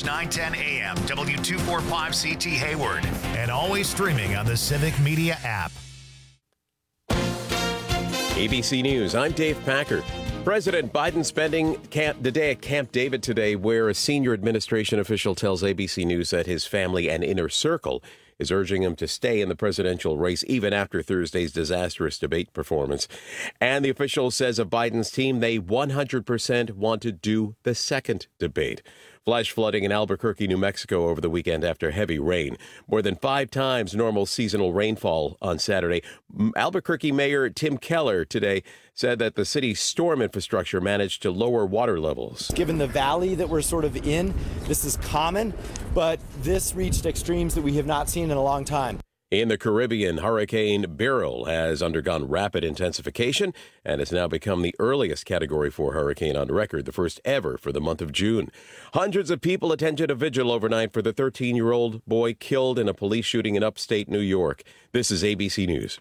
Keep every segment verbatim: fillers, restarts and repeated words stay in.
nine ten A M, W two forty-five C T Hayward, and always streaming on the Civic Media app. A B C News, I'm Dave Packer. President Biden spending camp, the day at Camp David today, where a senior administration official tells A B C News that his family and inner circle is urging him to stay in the presidential race even after Thursday's disastrous debate performance. And the official says of Biden's team, they one hundred percent want to do the second debate. Flash flooding in Albuquerque, New Mexico over the weekend after heavy rain. More than five times normal seasonal rainfall on Saturday. Albuquerque Mayor Tim Keller today said that the city's storm infrastructure managed to lower water levels. Given the valley that we're sort of in, this is common, but this reached extremes that we have not seen in a long time. In the Caribbean, Hurricane Beryl has undergone rapid intensification and has now become the earliest Category four hurricane on record, the first ever for the month of June. Hundreds of people attended a vigil overnight for the thirteen-year-old boy killed in a police shooting in upstate New York. This is A B C News.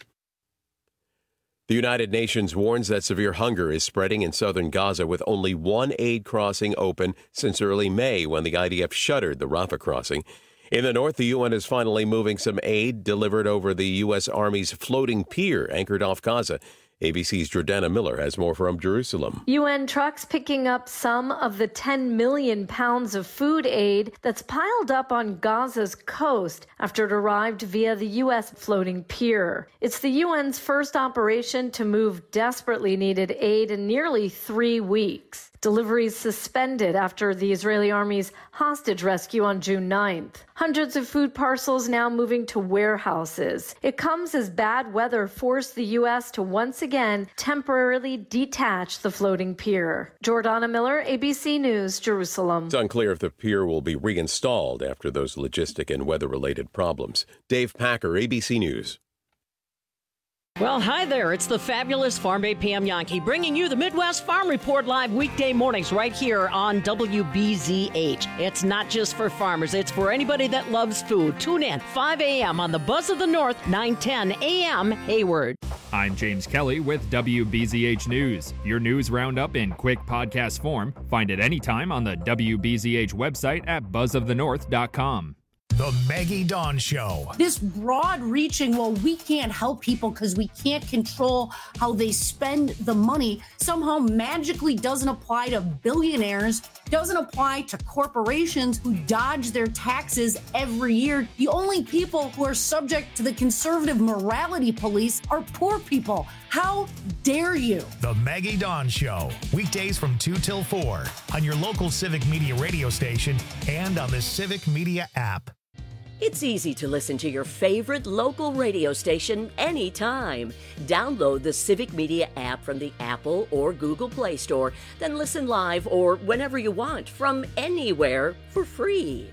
The United Nations warns that severe hunger is spreading in southern Gaza with only one aid crossing open since early May when the I D F shuttered the Rafah crossing. In the north, the U N is finally moving some aid delivered over the U S. Army's floating pier anchored off Gaza. A B C's Jordana Miller has more from Jerusalem. U N trucks picking up some of the ten million pounds of food aid that's piled up on Gaza's coast after it arrived via the U S floating pier. It's the U N's first operation to move desperately needed aid in nearly three weeks. Deliveries suspended after the Israeli army's hostage rescue on June ninth. Hundreds of food parcels now moving to warehouses. It comes as bad weather forced the U S to once again temporarily detach the floating pier. Jordana Miller, A B C News, Jerusalem. It's unclear if the pier will be reinstalled after those logistic and weather-related problems. Dave Packer, A B C News. Well, hi there. It's the fabulous Farm Bay Pam Yankee bringing you the Midwest Farm Report live weekday mornings right here on W B Z H. It's not just for farmers. It's for anybody that loves food. Tune in five a.m. on the Buzz of the North, nine ten a.m. Hayward. I'm James Kelly with W B Z H News. Your news roundup in quick podcast form. Find it anytime on the W B Z H website at buzz of the north dot com. The Maggie Dawn Show. This broad-reaching, well, we can't help people because we can't control how they spend the money, somehow magically doesn't apply to billionaires, doesn't apply to corporations who dodge their taxes every year. The only people who are subject to the conservative morality police are poor people. How dare you? The Maggie Dawn Show. Weekdays from two till four on your local Civic Media radio station and on the Civic Media app. It's easy to listen to your favorite local radio station anytime. Download the Civic Media app from the Apple or Google Play Store, then listen live or whenever you want from anywhere for free.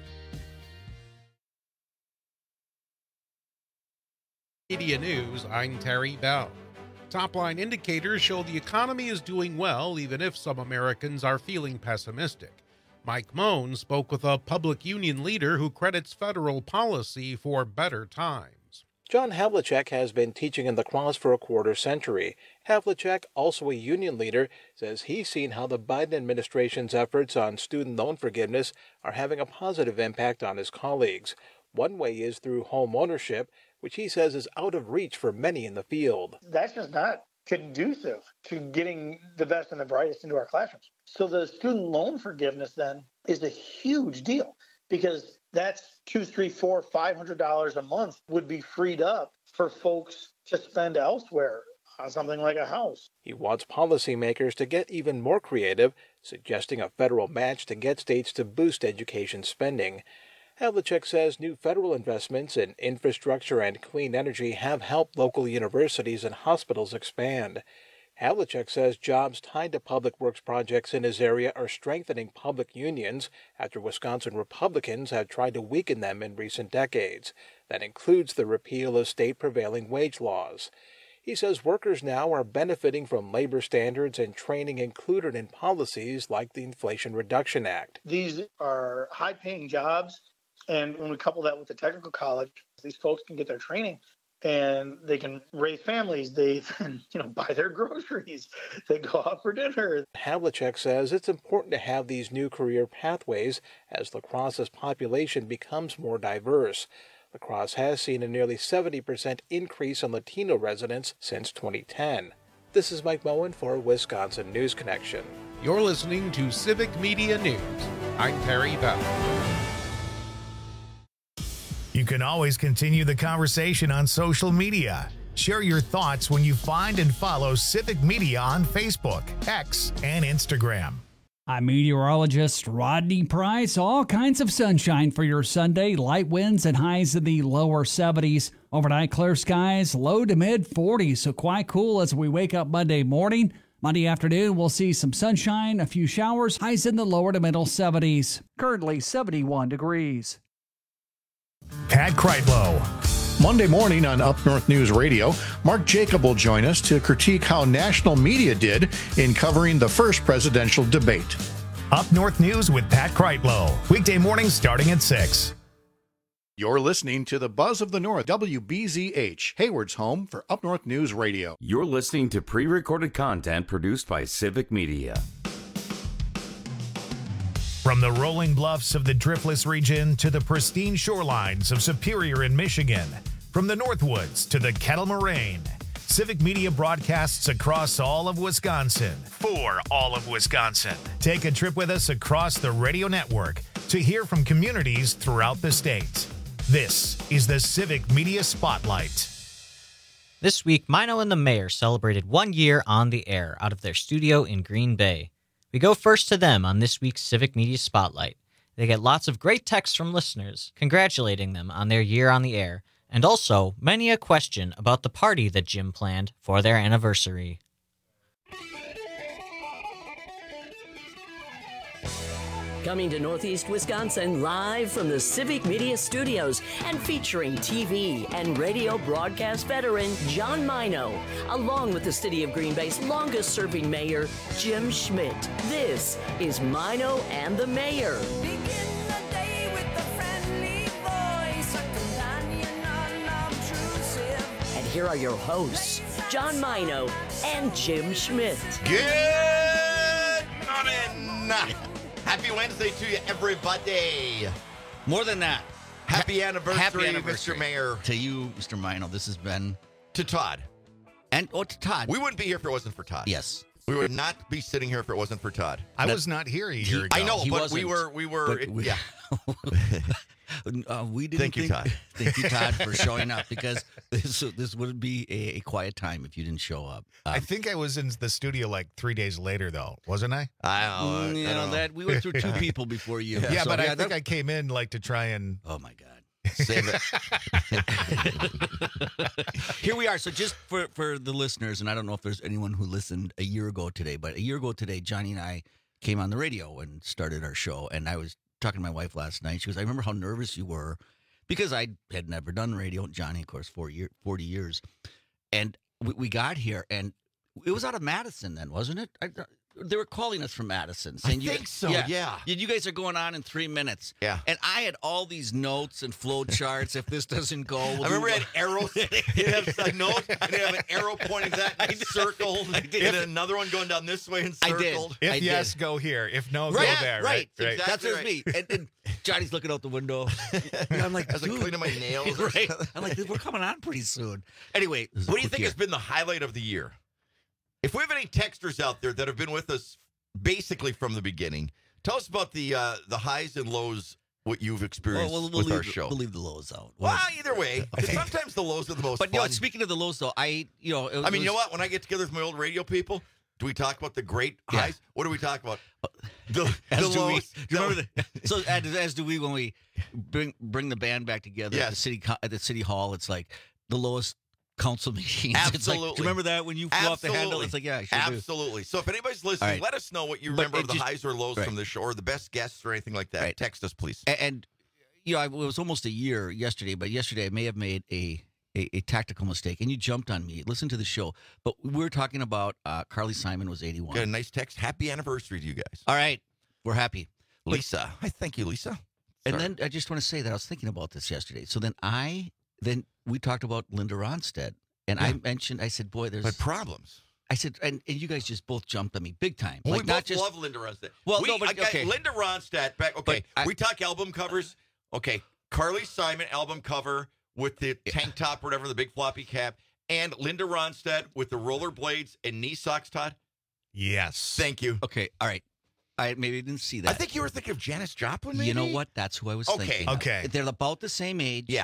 Media News, I'm Terry Bell. Top-line indicators show the economy is doing well, even if some Americans are feeling pessimistic. Mike Moen spoke with a public union leader who credits federal policy for better times. John Havlicek has been teaching in La Crosse for a quarter century. Havlicek, also a union leader, says he's seen how the Biden administration's efforts on student loan forgiveness are having a positive impact on his colleagues. One way is through home ownership, which he says is out of reach for many in the field. That's just not conducive to getting the best and the brightest into our classrooms. So the student loan forgiveness then is a huge deal because that's two, three, four, five hundred dollars a month would be freed up for folks to spend elsewhere on something like a house. He wants policymakers to get even more creative, suggesting a federal match to get states to boost education spending. Havlicek says new federal investments in infrastructure and clean energy have helped local universities and hospitals expand. Havlicek says jobs tied to public works projects in his area are strengthening public unions after Wisconsin Republicans have tried to weaken them in recent decades. That includes the repeal of state prevailing wage laws. He says workers now are benefiting from labor standards and training included in policies like the Inflation Reduction Act. These are high-paying jobs. And when we couple that with the technical college, these folks can get their training and they can raise families. They can, you know, buy their groceries. They go out for dinner. Havlicek says it's important to have these new career pathways as La Crosse's population becomes more diverse. La Crosse has seen a nearly seventy percent increase in Latino residents since twenty ten. This is Mike Moen for Wisconsin News Connection. You're listening to Civic Media News. I'm Terry Bell. You can always continue the conversation on social media. Share your thoughts when you find and follow Civic Media on Facebook, X, and Instagram. I'm meteorologist Rodney Price. All kinds of sunshine for your Sunday. Light winds and highs in the lower seventies. Overnight clear skies, low to mid forties. So quite cool as we wake up Monday morning. Monday afternoon, we'll see some sunshine, a few showers, highs in the lower to middle seventies. Currently seventy-one degrees. Pat Kreitlow. Monday morning on Up North News Radio, Mark Jacob will join us to critique how national media did in covering the first presidential debate. Up North News with Pat Kreitlow. Weekday mornings starting at six. You're listening to the Buzz of the North, W B Z H, Hayward's home for Up North News Radio. You're listening to pre-recorded content produced by Civic Media. From the rolling bluffs of the Driftless region to the pristine shorelines of Superior in Michigan, from the Northwoods to the Kettle Moraine, Civic Media broadcasts across all of Wisconsin for all of Wisconsin. Take a trip with us across the radio network to hear from communities throughout the state. This is the Civic Media Spotlight. This week, Mino and the Mayor celebrated one year on the air out of their studio in Green Bay. We go first to them on this week's Civic Media Spotlight. They get lots of great texts from listeners congratulating them on their year on the air, and also many a question about the party that Jim planned for their anniversary. Coming to Northeast Wisconsin live from the Civic Media Studios and featuring T V and radio broadcast veteran John Mino, along with the City of Green Bay's longest-serving mayor, Jim Schmidt. This is Mino and the Mayor. Begin the day with a friendly voice, a companion unobtrusive. And here are your hosts, John Mino and Jim Schmidt. Good morning. Happy Wednesday to you, everybody. More than that. Happy anniversary, Happy anniversary, Mister Mayor. To you, Mister Mino. This has been... To Todd. And, oh, to Todd. We wouldn't be here if it wasn't for Todd. Yes. We would not be sitting here if it wasn't for Todd. I was not here a year he, ago. I know, He but wasn't, we were, we were, but we- yeah. uh, we didn't Thank you, think, Todd. Thank you, Todd, for showing up, because this this would be a, a quiet time if you didn't show up. Um, I think I was in the studio like three days later, though, wasn't I? I don't know. mm, you I know, don't know. that we went through two people before you. Yeah, so, but I yeah, think that- I came in like to try and. Oh my God. Save it. Here we are. So just for, for the listeners, and I don't know if there's anyone who listened a year ago today, but a year ago today, Johnny and I came on the radio and started our show. And I was talking to my wife last night. She goes, I remember how nervous you were because I had never done radio. Johnny, of course, four year, forty years. And we, we got here, and it was out of Madison then, wasn't it? I, they were calling us from Madison. Saying I you, think so, yeah. You, you guys are going on in three minutes. Yeah. And I had all these notes and flow charts. If this doesn't go, we'll I remember do it had arrows. You'd have a note, and you'd have an arrow pointing to that and circled, and then another one going down this way and I did. circled. If I yes, did. go here. If no, Right, go there. right. Right. Exactly. That's what right. me. And, and Johnny's looking out the window. And I'm like, I was like dude. cleaning my nails. or right. something. I'm like, we're coming on pretty soon. Anyway, this is a What do you quick think year. has been the highlight of the year? If we have any texters out there that have been with us basically from the beginning, tell us about the uh, the highs and lows, what you've experienced Well, we'll, we'll with leave, our show. We'll leave the lows out. Well, either way, Okay. sometimes the lows are the most But you know, fun. speaking of the lows, though, I you know, it I mean, was, you know what? When I get together with my old radio people, do we talk about the great Yeah. highs? What do we talk about? The, As the do we. lows. Do you remember the, so as, as do we when we bring bring the band back together at the Yes. city co- at the city hall. It's like the lowest council meetings. It's like, Absolutely. do you remember that when you flew off the handle? Absolutely. It's like, yeah, I sure do. Absolutely. So if anybody's listening, All right. let us know what you But remember it of the just- highs or lows right. from this show, or the best guests or anything like that. Right. Text us, please. And, and you know, I, it was almost a year yesterday, but yesterday I may have made a, a, a tactical mistake, and you jumped on me. Listen to the show. But we were talking about uh, Carly Simon was eighty-one. Got a nice text. Happy anniversary to you guys. All right. We're happy. Lisa. I thank you, Lisa. And Sorry. then I just want to say that I was thinking about this yesterday. So then I then we talked about Linda Ronstadt, and Yeah. I mentioned, I said, boy, there's But problems. I said, and, and you guys just both jumped on me big time. Well, like we not both just love Linda Ronstadt. Well, we, no, but okay. Linda Ronstadt. Back. Okay, But I- we talk album covers. Okay, Carly Simon album cover with the tank top, or whatever, the big floppy cap, and Linda Ronstadt with the rollerblades and knee socks. Todd, Yes. thank you. Okay, all right. I maybe didn't see that. I think you were thinking of Janis Joplin. Maybe? You know what? That's who I was Okay, thinking. of. okay. They're about the same age. Yeah.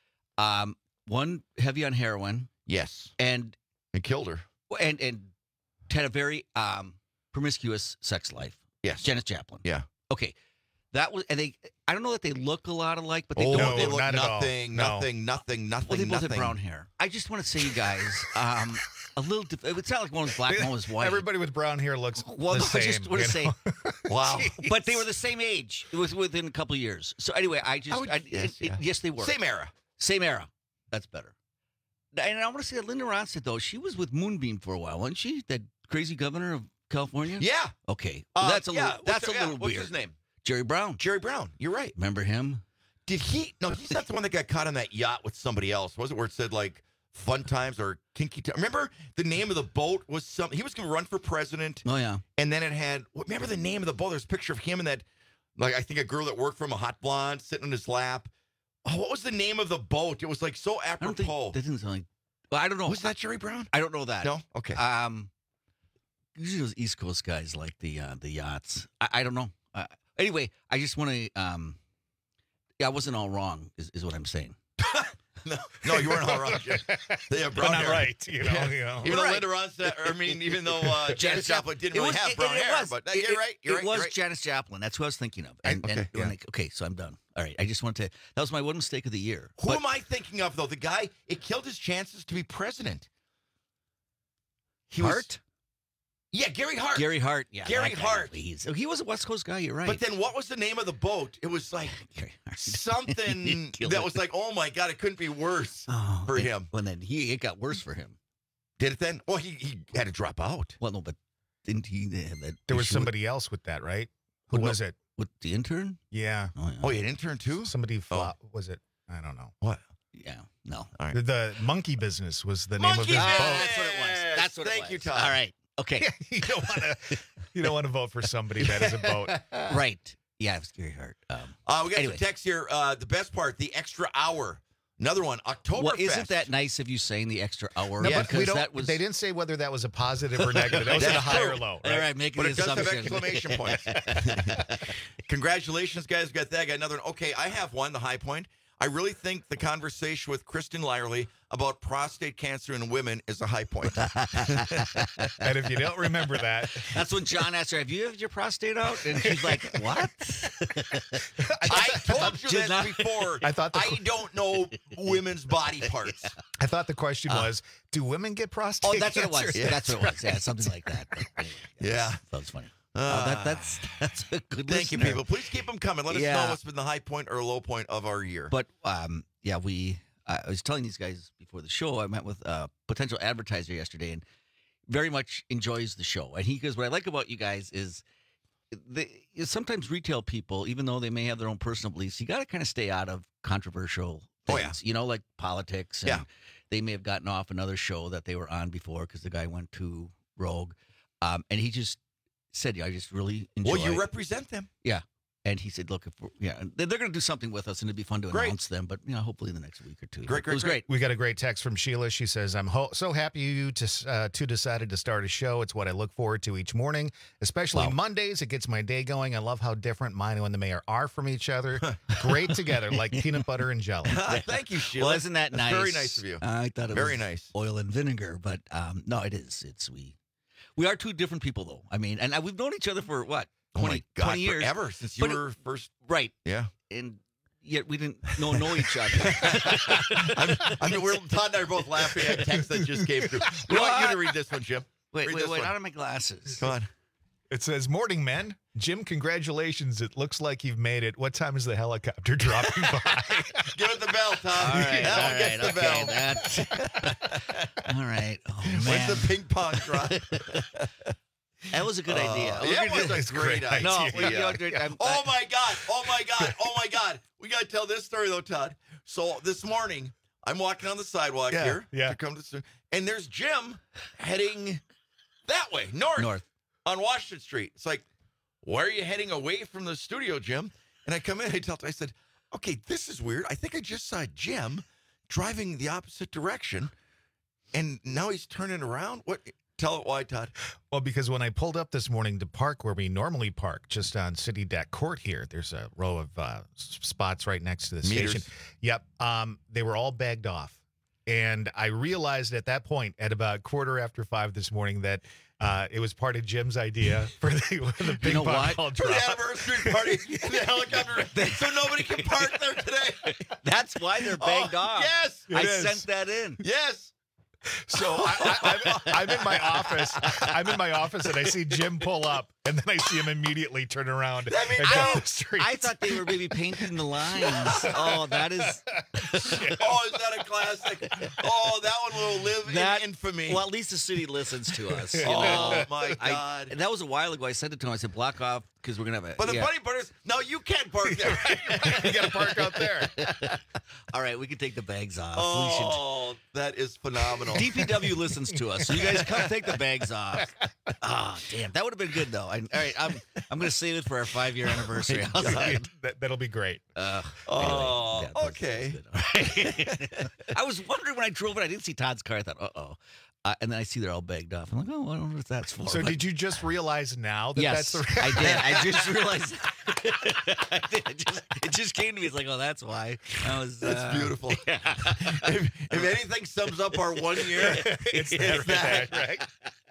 Um, one heavy on heroin, Yes. and And killed her. and and had a very um promiscuous sex life. Yes. Janis Joplin. Yeah. Okay, that was, and they. I don't know that they look a lot alike, but they Oh, don't. they No, look not at all. nothing, No. nothing, nothing, nothing, Well, they both nothing. had brown hair. I just want to say, you guys, um, a little. Dif- it's not like one was black, one was white. Everybody with brown hair looks Well, the no, same. I just want you to say, know? wow. But they were the same age. It was within a couple of years. So anyway, I just, I would- I, yes, it- it- yeah. yes, they were Same era. Same era. That's better. And I want to say that Linda Ronstadt, though, she was with Moonbeam for a while, wasn't she? That crazy governor of California. Yeah. Okay, Uh, that's a yeah, little. what's That's the- a yeah, little what's weird. his name? Jerry Brown. Jerry Brown. You're right. Remember him? Did he? No, he's not the one that got caught on that yacht with somebody else. Was it where it said like Fun Times or Kinky Times? Remember the name of the boat was something. He was going to run for president. Oh yeah. And then it had. Remember the name of the boat? There's a picture of him and that, like I think a girl that worked for him, a hot blonde, sitting on his lap. Oh, what was the name of the boat? It was like so I don't think apropos. that didn't sound like. Well, I don't know. Was that Jerry Brown? I don't know that. No. Okay. Um, usually those East Coast guys like the uh, the yachts. I, I don't know. Uh, anyway, I just want to. Um, yeah, I wasn't all wrong. Is, is what I'm saying. no, no, you weren't all wrong. Jim. They have brown But not hair. right, you know. Yeah. You know. Even though Right. Linda Ronstadt, I mean, even though uh, Janis Joplin didn't It really was- have it- brown it hair, was. but uh, It- you're right. You're it right. was you're right. Janis Joplin. That's who I was thinking of. And, Okay, and yeah. when I- okay, so I'm done. All right, I just wanted to. That was my one mistake of the year. Who But- am I thinking of, though? The guy, it killed his chances to be president. He was- Hart? yeah, Gary Hart. Gary Hart. Yeah, Gary that guy, Hart. Please. He was a West Coast guy. You're right. But then what was the name of the boat? It was like Gary Hart. something Killed that it. was like, oh my God, it couldn't be worse Oh, for then- him. Well, then he it got worse for him. Did it then? Well, he, he had to drop out. Well, no, but didn't he have that? There was issue somebody else with that, right? Who Well, no. was it? with, with the intern. Yeah. Oh yeah. Oh, you had an intern too? Somebody flop. Was it? I don't know. What? Yeah. No. All right. The, the monkey business was the name of Monkey his business! boat. That's what it was. That's what Thank it you, was. Todd. All right. Okay. you don't want to. You don't want to vote for somebody that is a boat. Right. Yeah, it was Gary Hart. Um, Uh, we got Anyway. some text here. Uh, the best part, the extra hour. Another one, Oktoberfest. well, isn't that nice of you saying the extra hour? No, Yeah, but we because don't. that was. They didn't say whether that was a positive or negative. That was at a That's high or true. low. All Right? right, making But the it does have assumption. exclamation points. Congratulations, guys. Got that. Got another one. Okay, I have one, the high point. I really think the conversation with Kristen Lyerly about prostate cancer in women is a high point. And if you don't remember that, That's when John asked her, "Have you had your prostate out?" And she's like, "What?" I told you Did this not- before. I thought the- I don't know women's body parts. I thought the question was, do women get prostate Oh, that's what it cancer? was. Yeah, that's what it was. Yeah, something like that. But anyway, Yeah. that was funny. Uh, Uh, that, that's that's a good. Thank you, listener. people. Please keep them coming. Let us Yeah. know what's been the high point or low point of our year. But um, yeah, we. I was telling these guys before the show. I met with a potential advertiser yesterday, and very much enjoys the show. And he goes, "What I like about you guys is." They, sometimes retail people, even though they may have their own personal beliefs, you got to kind of stay out of controversial Oh, things. yeah. You know, like politics. And Yeah. they may have gotten off another show that they were on before because the guy went to Rogue, um, and he just said, "I just really enjoy." well, you represent them. yeah. And he said, "Look, if we're, yeah, they're, they're going to do something with us, and it'd be fun to Great. announce them. But you know, hopefully in the next week or two." Great, great, it was great. We got a great text from Sheila. She says, I'm ho- so happy you to, uh, to decided to start a show. It's what I look forward to each morning, especially Wow. Mondays. It gets my day going. I love how different Mino and the mayor are from each other. Great together, like peanut butter and jelly. Thank you, Sheila. Well, isn't that That's nice? very nice of you. I thought it Very was nice. oil and vinegar, but um, no, it is. It's we. We are two different people, though. I mean, and uh, we've known each other for what twenty, oh my God, twenty years, forever since you But it- were first. right? Yeah. And yet we didn't know know each other. I'm, I mean, we're, Todd and I are both laughing at text that just came through. We want you to read this one, Jim. wait, Read wait, this wait! one. Out of my glasses. Come on. It says, morning, men. Jim, congratulations. It looks like you've made it. What time is the helicopter dropping by? Give it the bell, Todd. All right, that all one gets right, the okay, bell. that- all right. Oh man, When's the ping pong drop? that was a good idea. Uh, We're that gonna was do- a great idea. No, we- you know, dude, I'm- Oh I- my God! Oh my God! Oh my God! We got to tell this story though, Todd. So this morning, I'm walking on the sidewalk Yeah, here yeah. to come to, and there's Jim heading that way, north, North. on Washington Street. It's like, why are you heading away from the studio, Jim? And I come in, I tell, I said, okay, this is weird. I think I just saw Jim driving the opposite direction, and now he's turning around. What? Tell it why, Todd. Well, because when I pulled up this morning to park where we normally park, just on City Deck Court here, there's a row of uh, s- spots right next to the Meters. station. Yep. Um, they were all bagged off. And I realized at that point, at about quarter after five this morning, that uh, it was part of Jim's idea for the, for the big know ball what? For drop. the anniversary party in the helicopter, so nobody can park there today. That's why they're bagged Oh, off. yes, it I is. sent that in. Yes. So I, I, I'm, I'm in my office. I'm in my office, and I see Jim pull up, and then I see him immediately turn around That means- and go I- down the street. I thought they were maybe painting the lines. Oh, that is Oh, is that a classic? Oh, that one will live that in infamy. Well, at least the city listens to us. you Oh, know? my I- God. and that was a while ago. I sent it to him. I said, block off because we're gonna have a. But the yeah. funny part is, no, you can't park there. You got to park out there. All right, we can take the bags off. Oh, that is phenomenal. D P W listens to us, so you guys come take the bags off. Ah, damn, that would have been good though. I, all right, I'm I'm gonna save it for our five year anniversary. How's that? That, that'll be great. Uh, Oh, anyway, yeah, okay. that's good. I was wondering when I drove it, I didn't see Todd's car. I thought, uh oh. Uh, and then I see they're all bagged off. I'm like, oh, I don't know what that's for. So But- did you just realize now that yes, that's the I did. I just realized. I did. It just, it just came to me. It's like, oh, that's why. That was, That's uh, beautiful. if, if anything sums up our one year, It's it's that, that. right, right?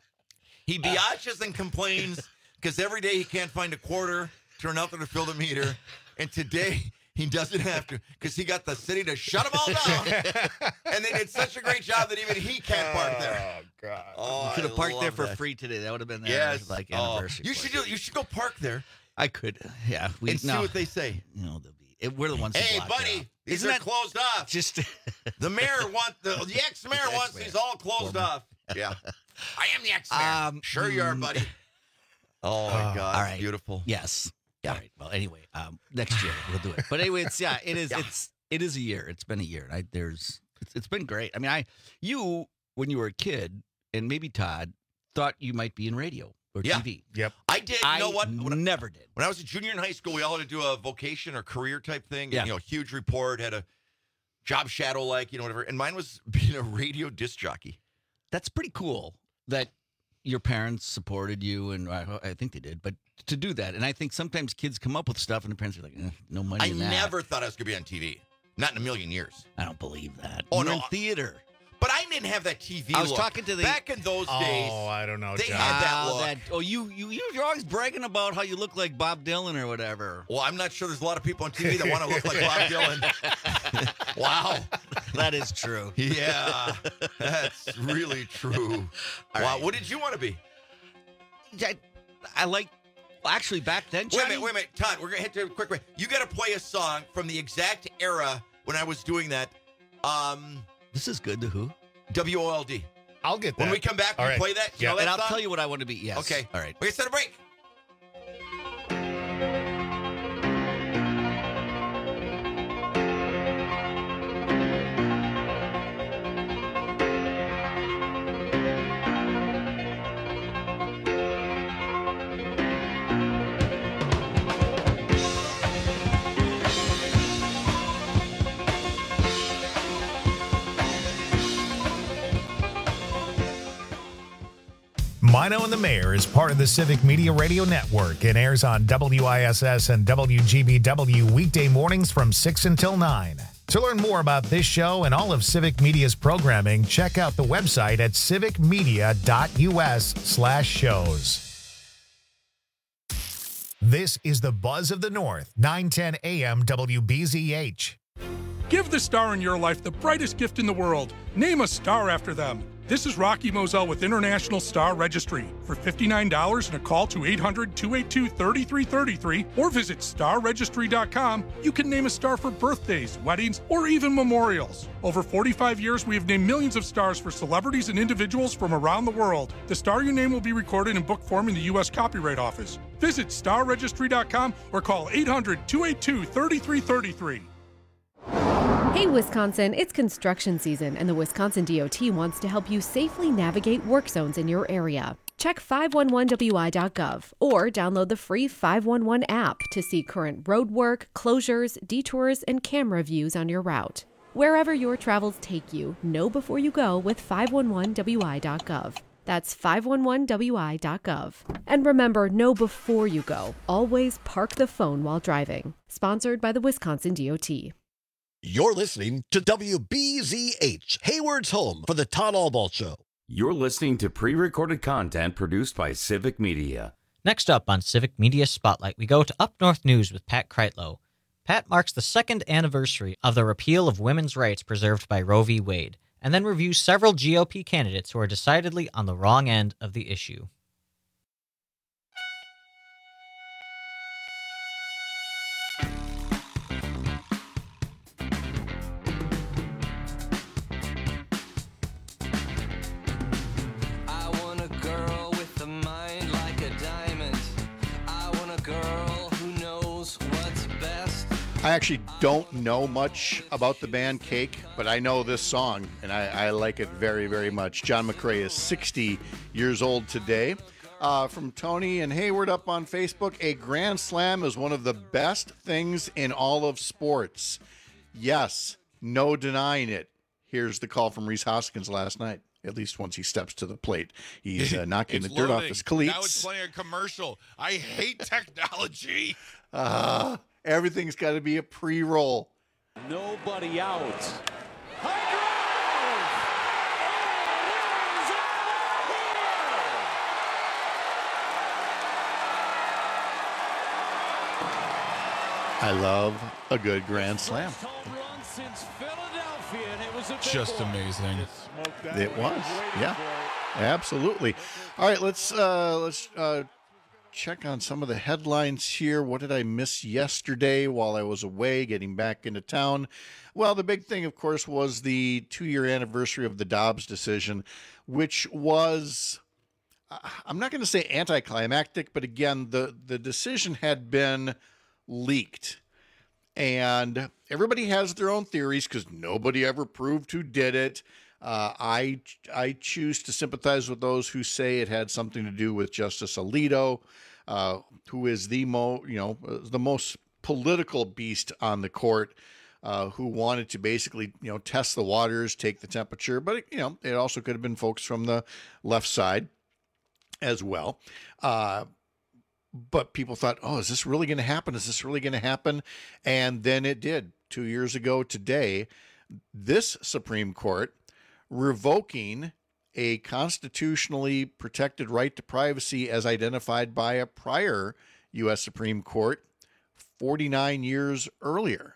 He biatches and complains because every day he can't find a quarter to nothing to fill the meter. And today he doesn't have to because he got the city to shut them all down. And they did such a great job that even he can't park there. Oh God! Oh, You could have I parked there love for that. free today. That would have been their Yes. like Oh, anniversary. you for should it. do. You should go park there I could. Yeah. We and see no, what they say. You know, they'll be. It, we're the ones. who Hey, blocked it buddy, off. these Isn't are that closed off. just? The mayor want the, the ex-mayor The wants ex-mayor. these all closed Former. off. Yeah, I am the ex-mayor. Um, sure you are, mm. buddy. Oh my Oh, God, all right. beautiful. Yes. All right. Well, anyway, um, next year we'll do it. But anyway, it's yeah, it is. Yeah. It's it is a year. It's been a year. I, there's it's, it's been great. I mean, I you when you were a kid and maybe Todd thought you might be in radio or Yeah. T V. Yep. I did. I You know what? When I, never did. when I was a junior in high school, we all had to do a vocation or career type thing. Yeah. You know, huge report, had a job shadow, like you know, whatever. And mine was being a radio disc jockey. That's pretty cool that your parents supported you, and I, I think they did. But to do that, and I think sometimes kids come up with stuff, and the parents are like, eh, "No money I in that." never thought I was going to be on T V. Not in a million years. I don't believe that. Oh, You're no, in I- theater. But I didn't have that T V I was look. talking to the- Back in those days. Oh, I don't know, They John. had that Ah, look. oh, you, you, you, you're always bragging about how you look like Bob Dylan or whatever. Well, I'm not sure there's a lot of people on T V that want to look like Bob Dylan. Wow. That is true. Yeah, that's really true. All wow. right. What did you want to be? I, I like, well, actually, back then, Wait a Johnny, minute, wait a minute. Todd, we're going to hit to a quick break. You got to play a song from the exact era when I was doing that. Um, this is good. The Who. W O L D. I'll get that. When we come back, All we right. play that. You Yeah. know that And I'll song? tell you what I want to be. Yes. Okay. All right. We're going to set a break. Mino and the Mayor is part of the Civic Media Radio Network and airs on W I S S and W G B W weekday mornings from six until nine. To learn more about this show and all of Civic Media's programming, check out the website at civicmedia.us slash shows. This is the Buzz of the North, nine ten A M W B Z H. Give the star in your life the brightest gift in the world. Name a star after them. This is Rocky Moselle with International Star Registry. For fifty-nine dollars and a call to eight hundred, two eight two, three three three three or visit star registry dot com, you can name a star for birthdays, weddings, or even memorials. Over forty-five years, we have named millions of stars for celebrities and individuals from around the world. The star you name will be recorded in book form in the U S Copyright Office. Visit star registry dot com or call eight hundred, two eight two, three three three three. Hey, Wisconsin, it's construction season, and the Wisconsin D O T wants to help you safely navigate work zones in your area. Check five one one W I dot gov or download the free five one one app to see current road work, closures, detours, and camera views on your route. Wherever your travels take you, know before you go with five one one W I dot gov. That's five one one W I dot gov. And remember, know before you go. Always park the phone while driving. Sponsored by the Wisconsin D O T. You're listening to W B Z H, Hayward's home for the Todd Albaugh Show. You're listening to pre-recorded content produced by Civic Media. Next up on Civic Media Spotlight, we go to Up North News with Pat Kreitlow. Pat marks the second anniversary of the repeal of women's rights preserved by Roe v. Wade, and then reviews several G O P candidates who are decidedly on the wrong end of the issue. I actually don't know much about the band Cake, but I know this song, and I, I like it very, very much. John McCrae is sixty years old today. Uh, from Tony and Hayward up on Facebook, a Grand Slam is one of the best things in all of sports. Yes, no denying it. Here's the call from Reese Hoskins last night. At least once he steps to the plate, he's uh, knocking the It's dirt off loading. his cleats. Now it's playing a commercial. I hate technology. Uh, everything's got to be a pre-roll. Nobody out. I love a good Grand Slam. Just amazing. It was, yeah, absolutely. All right, let's uh, let's uh, check on some of the headlines here. What did I miss yesterday while I was away, getting back into town? Well, the big thing, of course, was the two-year anniversary of the Dobbs decision, which was, I'm not going to say anticlimactic, but again, the the decision had been leaked. And everybody has their own theories because nobody ever proved who did it. Uh, I I choose to sympathize with those who say it had something to do with Justice Alito, uh, who is the mo you know the most political beast on the court, uh, who wanted to basically you know test the waters, take the temperature. But you know it also could have been folks from the left side as well. Uh, But people thought, oh, is this really going to happen? Is this really going to happen? And then it did. Two years ago today, this Supreme Court revoking a constitutionally protected right to privacy as identified by a prior U S Supreme Court forty-nine years earlier.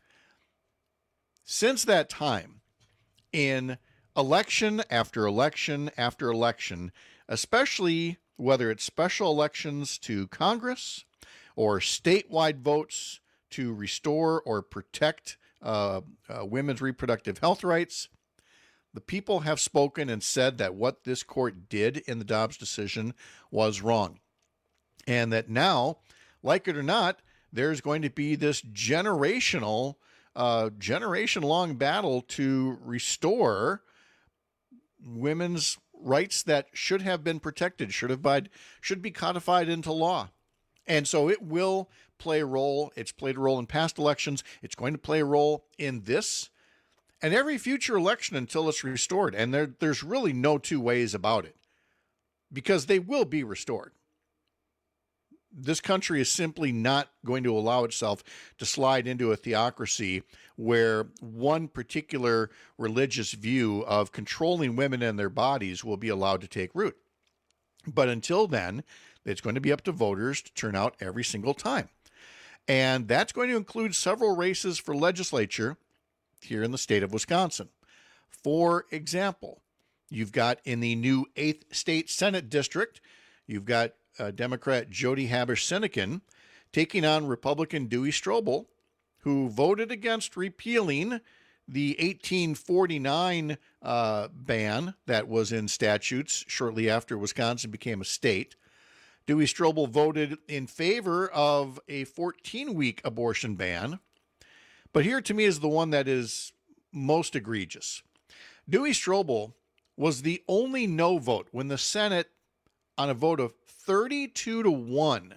Since that time, in election after election after election, especially whether it's special elections to Congress or statewide votes to restore or protect uh, uh, women's reproductive health rights, the people have spoken and said that what this court did in the Dobbs decision was wrong. And that now, like it or not, there's going to be this generational, uh, generation-long battle to restore women's rights that should have been protected, should have been, should be codified into law. And so it will play a role. It's played a role in past elections. It's going to play a role in this and every future election until it's restored. And there, there's really no two ways about it because they will be restored. This country is simply not going to allow itself to slide into a theocracy where one particular religious view of controlling women and their bodies will be allowed to take root. But until then, it's going to be up to voters to turn out every single time. And that's going to include several races for legislature here in the state of Wisconsin. For example, you've got in the new eighth State Senate District, you've got Uh, Democrat Jody Habush-Sinekin taking on Republican Dewey Strobel, who voted against repealing the eighteen forty-nine uh, ban that was in statutes shortly after Wisconsin became a state. Dewey Strobel voted in favor of a fourteen-week abortion ban, But here to me is the one that is most egregious. Dewey Strobel was the only no vote when the Senate, on a vote of thirty-two to one,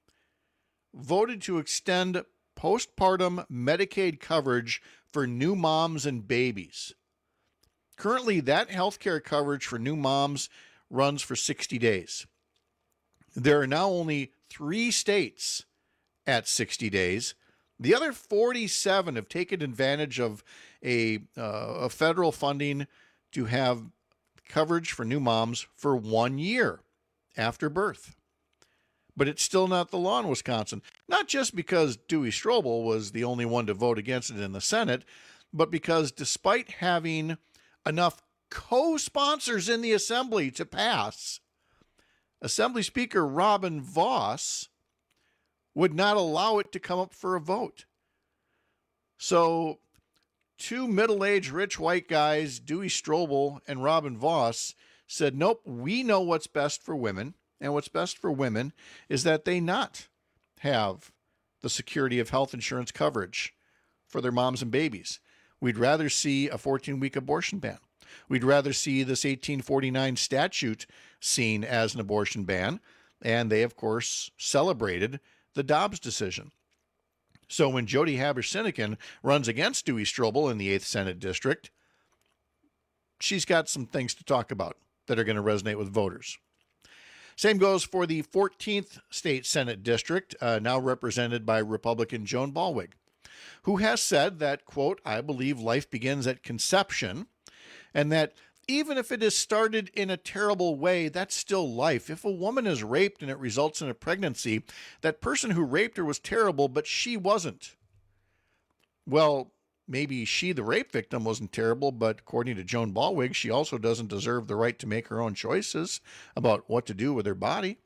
voted to extend postpartum Medicaid coverage for new moms and babies. Currently, that health care coverage for new moms runs for sixty days. There are now only three states at sixty days. The other forty-seven have taken advantage of a, uh, a federal funding to have coverage for new moms for one year after birth. But it's still not the law in Wisconsin. Not just because Dewey Strobel was the only one to vote against it in the Senate, but because despite having enough co-sponsors in the Assembly to pass, Assembly Speaker Robin Vos would not allow it to come up for a vote. So two middle-aged rich white guys, Dewey Strobel and Robin Vos, said, nope, we know what's best for women. And what's best for women is that they not have the security of health insurance coverage for their moms and babies. We'd rather see a fourteen-week abortion ban. We'd rather see this eighteen forty-nine statute seen as an abortion ban. And they, of course, celebrated the Dobbs decision. So when Jody Haber-Sinekin runs against Dewey Strobel in the eighth Senate District, she's got some things to talk about that are going to resonate with voters. Same goes for the fourteenth State Senate District, uh, now represented by Republican Joan Ballweg, who has said that, quote, I believe life begins at conception, and that even if it is started in a terrible way, that's still life. If a woman is raped and it results in a pregnancy, that person who raped her was terrible, but she wasn't. Well, maybe she, the rape victim, wasn't terrible, but according to Joan Ballweg, she also doesn't deserve the right to make her own choices about what to do with her body.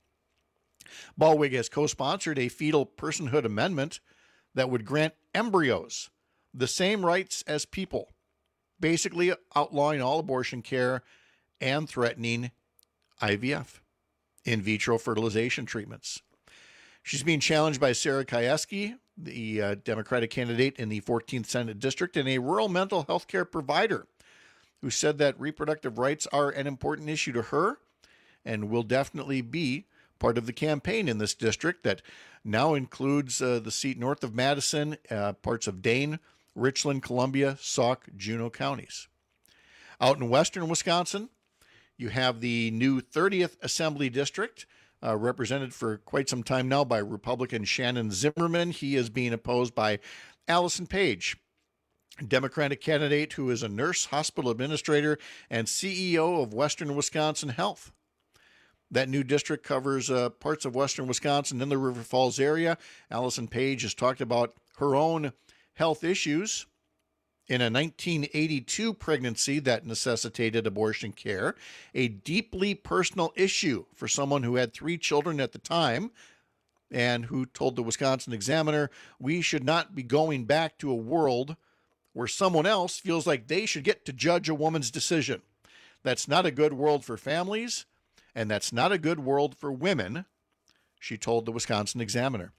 Ballweg has co-sponsored a fetal personhood amendment that would grant embryos the same rights as people, basically outlawing all abortion care and threatening I V F, in vitro fertilization treatments. She's being challenged by Sarah Kieski, the uh, Democratic candidate in the fourteenth Senate District, and a rural mental health care provider who said that reproductive rights are an important issue to her and will definitely be part of the campaign in this district that now includes uh, the seat north of Madison, uh, parts of Dane, Richland, Columbia, Sauk, Juneau counties. Out in western Wisconsin, you have the new thirtieth Assembly District, uh, represented for quite some time now by Republican Shannon Zimmerman. He is being opposed by Allison Page, Democratic candidate who is a nurse, hospital administrator, and C E O of Western Wisconsin Health. That new district covers uh, parts of western Wisconsin in the River Falls area. Allison Page has talked about her own health issues in a nineteen eighty-two pregnancy that necessitated abortion care, a deeply personal issue for someone who had three children at the time and who told the Wisconsin Examiner, we should not be going back to a world where someone else feels like they should get to judge a woman's decision. That's not a good world for families, and that's not a good world for women, she told the Wisconsin Examiner.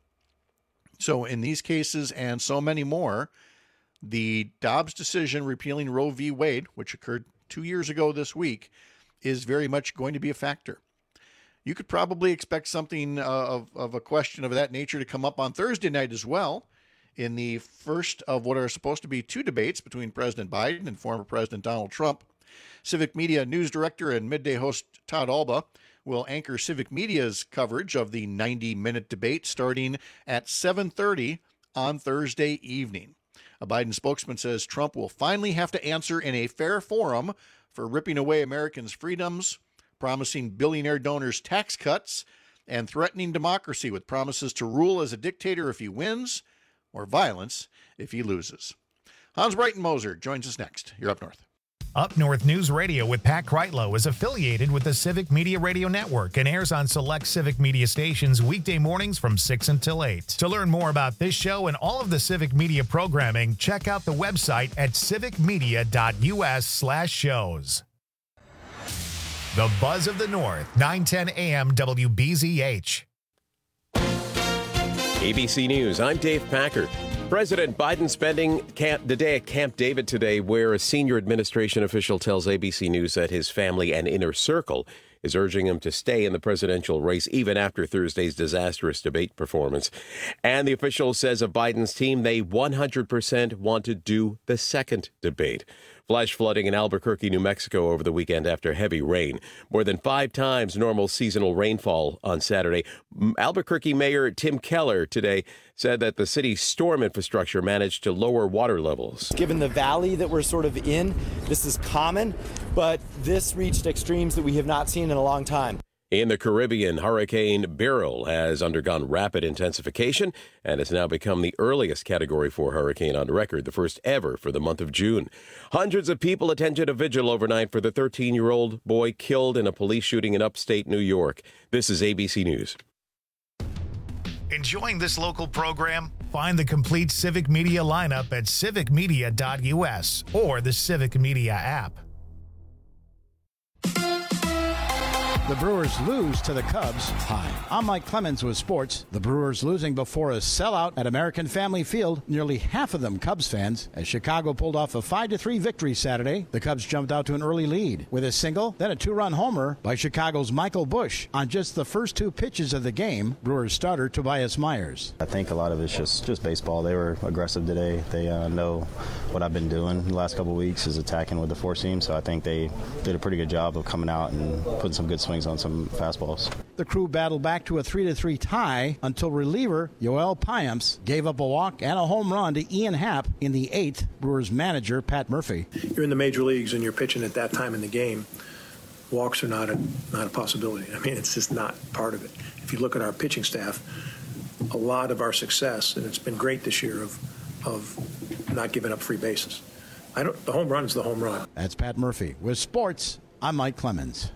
So in these cases and so many more, the Dobbs decision repealing Roe v. Wade, which occurred two years ago this week, is very much going to be a factor. You could probably expect something uh, of, of a question of that nature to come up on Thursday night as well, in the first of what are supposed to be two debates between President Biden and former President Donald Trump. Civic Media news director and midday host Todd Alba will anchor Civic Media's coverage of the ninety-minute debate starting at seven thirty on Thursday evening. A Biden spokesman says Trump will finally have to answer in a fair forum for ripping away Americans' freedoms, promising billionaire donors tax cuts, and threatening democracy with promises to rule as a dictator if he wins or violence if he loses. Hans Breitenmoser joins us next. You're Up North. Up North News Radio with Pat Kreitlow is affiliated with the Civic Media Radio Network and airs on select Civic Media stations weekday mornings from six until eight. To learn more about this show and all of the Civic Media programming, check out the website at civicmedia.us slash shows. The Buzz of the North, nine ten a.m. W B Z H. A B C News, I'm Dave Packard. President Biden spending camp, the day at Camp David today, where a senior administration official tells A B C News that his family and inner circle is urging him to stay in the presidential race even after Thursday's disastrous debate performance. And the official says of Biden's team, they one hundred percent want to do the second debate. Flash flooding in Albuquerque, New Mexico over the weekend after heavy rain. More than five times normal seasonal rainfall on Saturday. Albuquerque Mayor Tim Keller today said that the city's storm infrastructure managed to lower water levels. Given the valley that we're sort of in, this is common, but this reached extremes that we have not seen in a long time. In the Caribbean, Hurricane Beryl has undergone rapid intensification and has now become the earliest Category four hurricane on record, the first ever for the month of June. Hundreds of people attended a vigil overnight for the thirteen-year-old boy killed in a police shooting in upstate New York. This is A B C News. Enjoying this local program? Find the complete Civic Media lineup at civic media dot u s or the Civic Media app. The Brewers lose to the Cubs. Hi, I'm Mike Clemens with sports. The Brewers losing before a sellout at American Family Field, nearly half of them Cubs fans, as Chicago pulled off a five to three victory Saturday. The Cubs jumped out to an early lead with a single, then a two-run homer by Chicago's Michael Busch on just the first two pitches of the game. Brewers starter Tobias Myers. I think a lot of it's just, just baseball. They were aggressive today. They uh, know what I've been doing the last couple of weeks is attacking with the four seam, so I think they did a pretty good job of coming out and putting some good swings on some fastballs. The crew battled back to a three to three tie until reliever Yoel Payamps gave up a walk and a home run to Ian Happ in the eighth. Brewers manager Pat Murphy. You're in the major leagues and you're pitching at that time in the game. Walks are not a not a possibility. I mean, it's just not part of it. If you look at our pitching staff, a lot of our success, and it's been great this year, of of not giving up free bases. I don't. The home run is the home run. That's Pat Murphy. With sports, I'm Mike Clemens.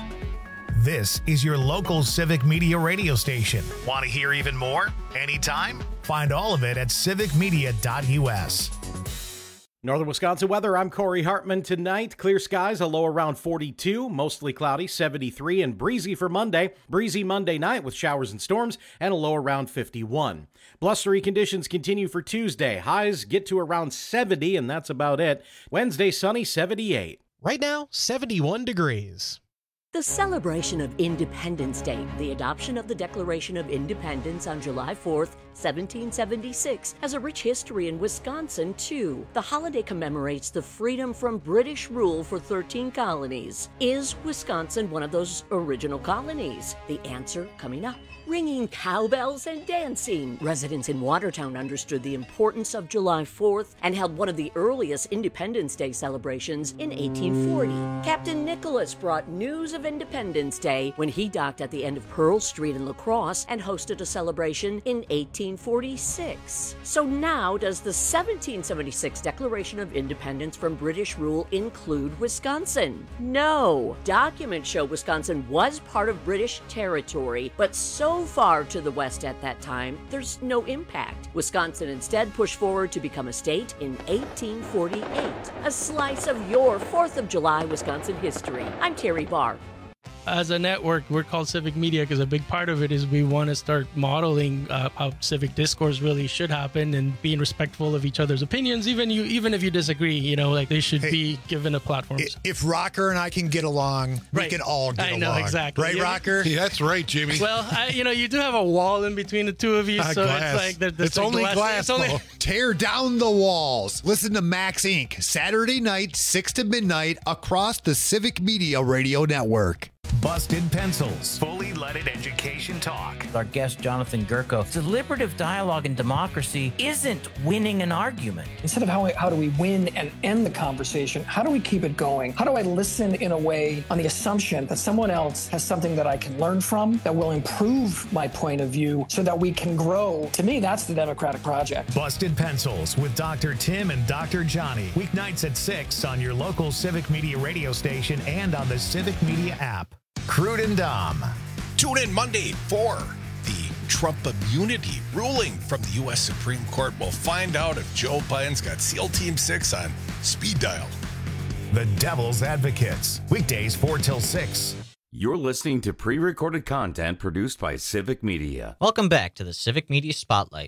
This is your local Civic Media radio station. Want to hear even more? Anytime? Find all of it at civic media dot u s. Northern Wisconsin weather, I'm Corey Hartman. Tonight, clear skies, a low around forty-two, mostly cloudy, seventy-three, and breezy for Monday. Breezy Monday night with showers and storms, and a low around fifty-one. Blustery conditions continue for Tuesday. Highs get to around seventy, and that's about it. Wednesday, sunny, seventy-eight. Right now, seventy-one degrees. The celebration of Independence Day, the adoption of the Declaration of Independence on July fourth, seventeen seventy-six, has a rich history in Wisconsin, too. The holiday commemorates the freedom from British rule for thirteen colonies. Is Wisconsin one of those original colonies? The answer coming up. Ringing cowbells and dancing. Residents in Watertown understood the importance of July fourth and held one of the earliest Independence Day celebrations in eighteen forty. Captain Nicholas brought news of Independence Day when he docked at the end of Pearl Street in La Crosse and hosted a celebration in eighteen forty-six. So now, does the seventeen seventy-six Declaration of Independence from British rule include Wisconsin? No. Documents show Wisconsin was part of British territory, but so far to the west at that time, there's no impact. Wisconsin instead pushed forward to become a state in eighteen forty-eight. A slice of your fourth of July Wisconsin history. I'm Terry Barr. As a network, we're called Civic Media because a big part of it is we want to start modeling uh, how civic discourse really should happen and being respectful of each other's opinions. Even you, even if you disagree, you know, like they should hey, be given a platform. If Rocker and I can get along, right. we can all get I along. know, exactly. Right, yeah. Rocker? Yeah, that's right, Jimmy. Well, I, you know, you do have a wall in between the two of you, uh, so glass. it's like there, there's it's a only glass. glass. It's only... Tear down the walls. Listen to Max Incorporated. Saturday night, six to midnight, across the Civic Media Radio Network. Busted Pencils, fully leaded education talk. Our guest, Jonathan Gurko, deliberative dialogue and democracy isn't winning an argument. Instead of how, how do we win and end the conversation, how do we keep it going? How do I listen in a way on the assumption that someone else has something that I can learn from, that will improve my point of view so that we can grow? To me, that's the democratic project. Busted Pencils with Doctor Tim and Doctor Johnny. Weeknights at six on your local Civic Media radio station and on the Civic Media app. Crude and Dom. Tune in Monday for the Trump immunity ruling from the U S Supreme Court. We'll find out if Joe Biden's got SEAL Team six on speed dial. The Devil's Advocates. Weekdays four till six. You're listening to pre-recorded content produced by Civic Media. Welcome back to the Civic Media Spotlight.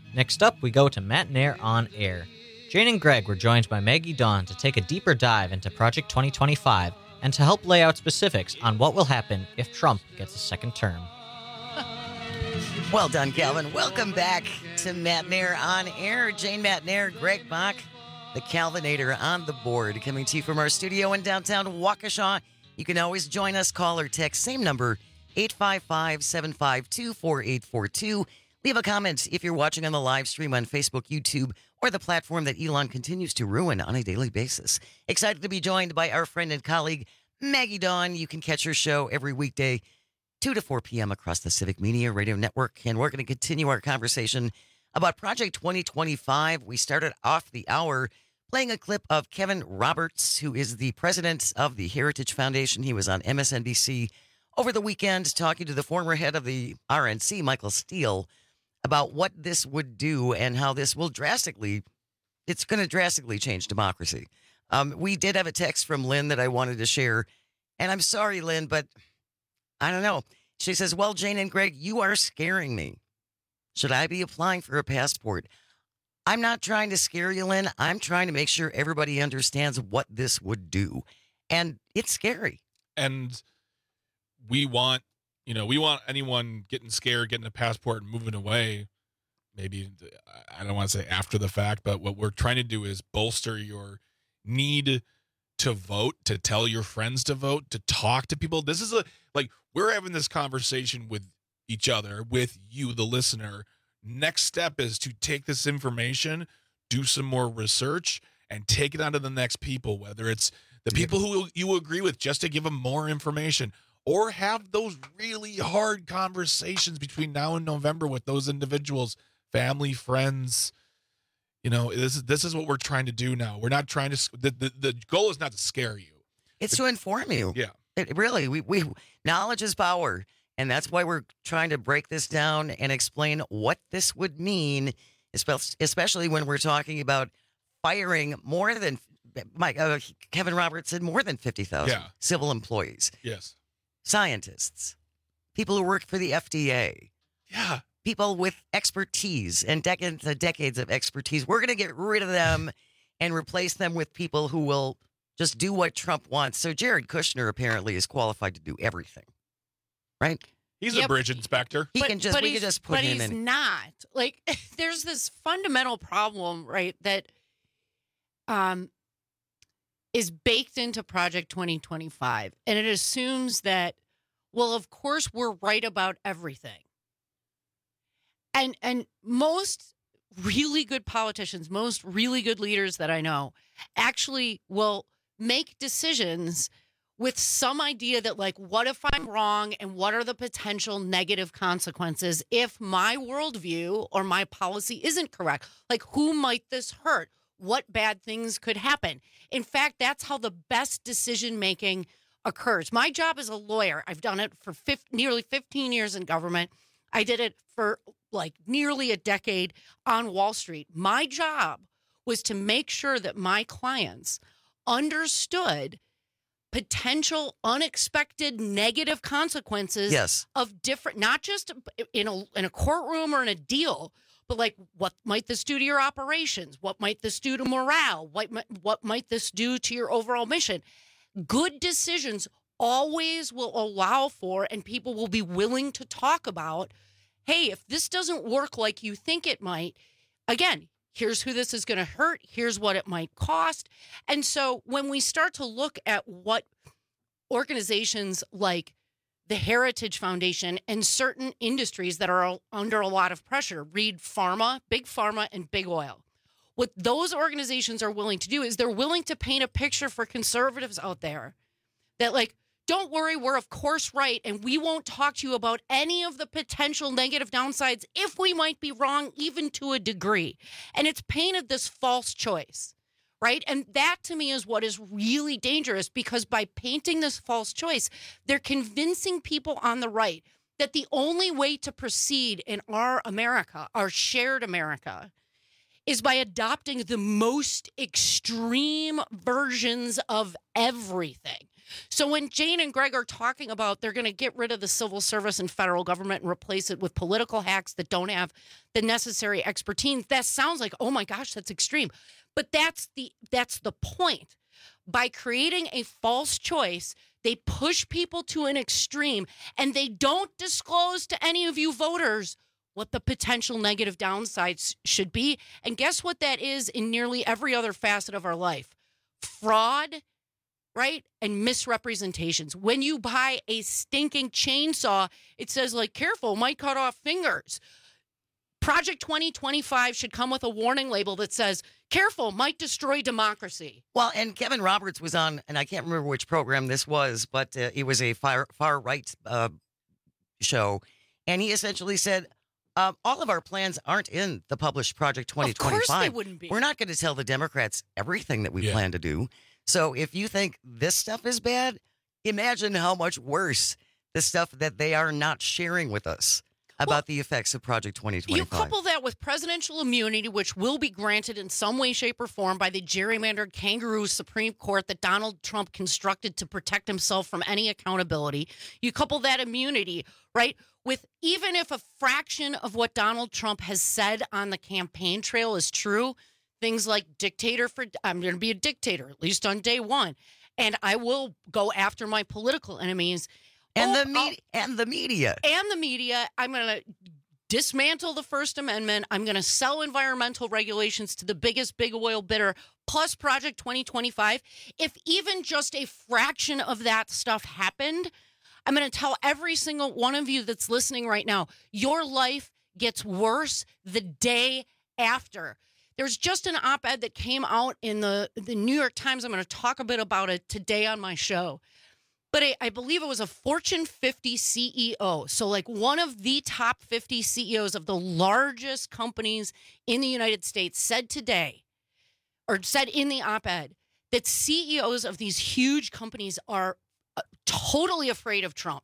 Next up, we go to Matt Nair on Air. Jane and Greg were joined by Maggie Dawn to take a deeper dive into Project twenty twenty-five and to help lay out specifics on what will happen if Trump gets a second term. Well done, Calvin. Welcome back to Matt Nair on Air. Jane Matt Nair, Greg Bach, the Calvinator on the board, coming to you from our studio in downtown Waukesha. You can always join us, call or text, same number, eight five five, seven five two, four eight four two. Leave a comment if you're watching on the live stream on Facebook, YouTube, or the platform that Elon continues to ruin on a daily basis. Excited to be joined by our friend and colleague, Maggie Dawn. You can catch her show every weekday, two to four p.m. across the Civic Media Radio Network. And we're going to continue our conversation about Project twenty twenty-five. We started off the hour playing a clip of Kevin Roberts, who is the president of the Heritage Foundation. He was on M S N B C over the weekend talking to the former head of the R N C, Michael Steele, about what this would do and how this will drastically, it's going to drastically change democracy. Um, we did have a text from Lynn that I wanted to share. And I'm sorry, Lynn, but I don't know. She says, well, Jane and Greg, you are scaring me. Should I be applying for a passport? I'm not trying to scare you, Lynn. I'm trying to make sure everybody understands what this would do. And it's scary. And we want, you know, we want anyone getting scared, getting a passport and moving away. Maybe, I don't want to say after the fact, but what we're trying to do is bolster your need to vote, to tell your friends to vote, to talk to people. This is a, like, we're having this conversation with each other, with you, the listener. Next step is to take this information, do some more research, and take it on to the next people, whether it's the people who you agree with, just to give them more information, or have those really hard conversations between now and November with those individuals, family, friends. You know, this is this is what we're trying to do now. We're not trying to, the, the, the goal is not to scare you. It's to inform you. Yeah. It really, we, we knowledge is power. And that's why we're trying to break this down and explain what this would mean, especially when we're talking about firing more than, Mike, uh, Kevin Roberts said more than fifty thousand yeah. civil employees. Yes. Scientists, people who work for the F D A. Yeah. People with expertise and decades and decades of expertise. We're going to get rid of them and replace them with people who will just do what Trump wants. So Jared Kushner apparently is qualified to do everything, right? He's Yep. a bridge inspector. He But- can just but we he's- can just put but him he's in. not. Like, there's this fundamental problem, right, that um is baked into Project twenty twenty-five, and it assumes that, well, of course we're right about everything. And and most really good politicians, most really good leaders that I know actually will make decisions with some idea that, like, what if I'm wrong and what are the potential negative consequences if my worldview or my policy isn't correct? Like, who might this hurt? What bad things could happen? In fact, that's how the best decision making occurs. My job as a lawyer, I've done it for fifty, nearly fifteen years in government. I did it for like nearly a decade on Wall Street. My job was to make sure that my clients understood potential unexpected negative consequences Yes. of different, not just in a in a courtroom or in a deal, but like, what might this do to your operations? What might this do to morale? What might, what might this do to your overall mission? Good decisions always will allow for, and people will be willing to talk about, hey, if this doesn't work like you think it might, again, here's who this is going to hurt. Here's what it might cost. And so when we start to look at what organizations like the Heritage Foundation and certain industries that are under a lot of pressure, read pharma, big pharma, and big oil. What those organizations are willing to do is they're willing to paint a picture for conservatives out there that, like, don't worry, we're of course right, and we won't talk to you about any of the potential negative downsides if we might be wrong, even to a degree. And it's painted this false choice, right? And that, to me, is what is really dangerous, because by painting this false choice, they're convincing people on the right that the only way to proceed in our America, our shared America, is by adopting the most extreme versions of everything. So when Jane and Greg are talking about they're going to get rid of the civil service and federal government and replace it with political hacks that don't have the necessary expertise, that sounds like, oh my gosh, that's extreme. But that's the that's the point. By creating a false choice, they push people to an extreme, and they don't disclose to any of you voters what the potential negative downsides should be. And guess what that is in nearly every other facet of our life? Fraud, right? And misrepresentations. When you buy a stinking chainsaw, it says, like, careful, might cut off fingers. Project twenty twenty-five should come with a warning label that says, careful, might destroy democracy. Well, and Kevin Roberts was on, and I can't remember which program this was, but uh, it was a far, far right uh, show. And he essentially said, uh, all of our plans aren't in the published Project twenty twenty-five. Of course they wouldn't be. We're not going to tell the Democrats everything that we Yeah. plan to do. So if you think this stuff is bad, imagine how much worse the stuff that they are not sharing with us about well, the effects of Project twenty twenty-five. You couple that with presidential immunity, which will be granted in some way, shape, or form by the gerrymandered kangaroo Supreme Court that Donald Trump constructed to protect himself from any accountability. You couple that immunity, right, with even if a fraction of what Donald Trump has said on the campaign trail is true, things like dictator for, I'm going to be a dictator, at least on day one, and I will go after my political enemies. And oh, the media, and the media, and the media. I'm going to dismantle the First Amendment. I'm going to sell environmental regulations to the biggest big oil bidder, plus Project twenty twenty-five. If even just a fraction of that stuff happened, I'm going to tell every single one of you that's listening right now, your life gets worse the day after. There's just an op-ed that came out in the, the New York Times. I'm going to talk a bit about it today on my show. But I, I believe it was a Fortune fifty C E O. So like one of the top fifty C E Os of the largest companies in the United States said today, or said in the op-ed, that C E Os of these huge companies are uh, totally afraid of Trump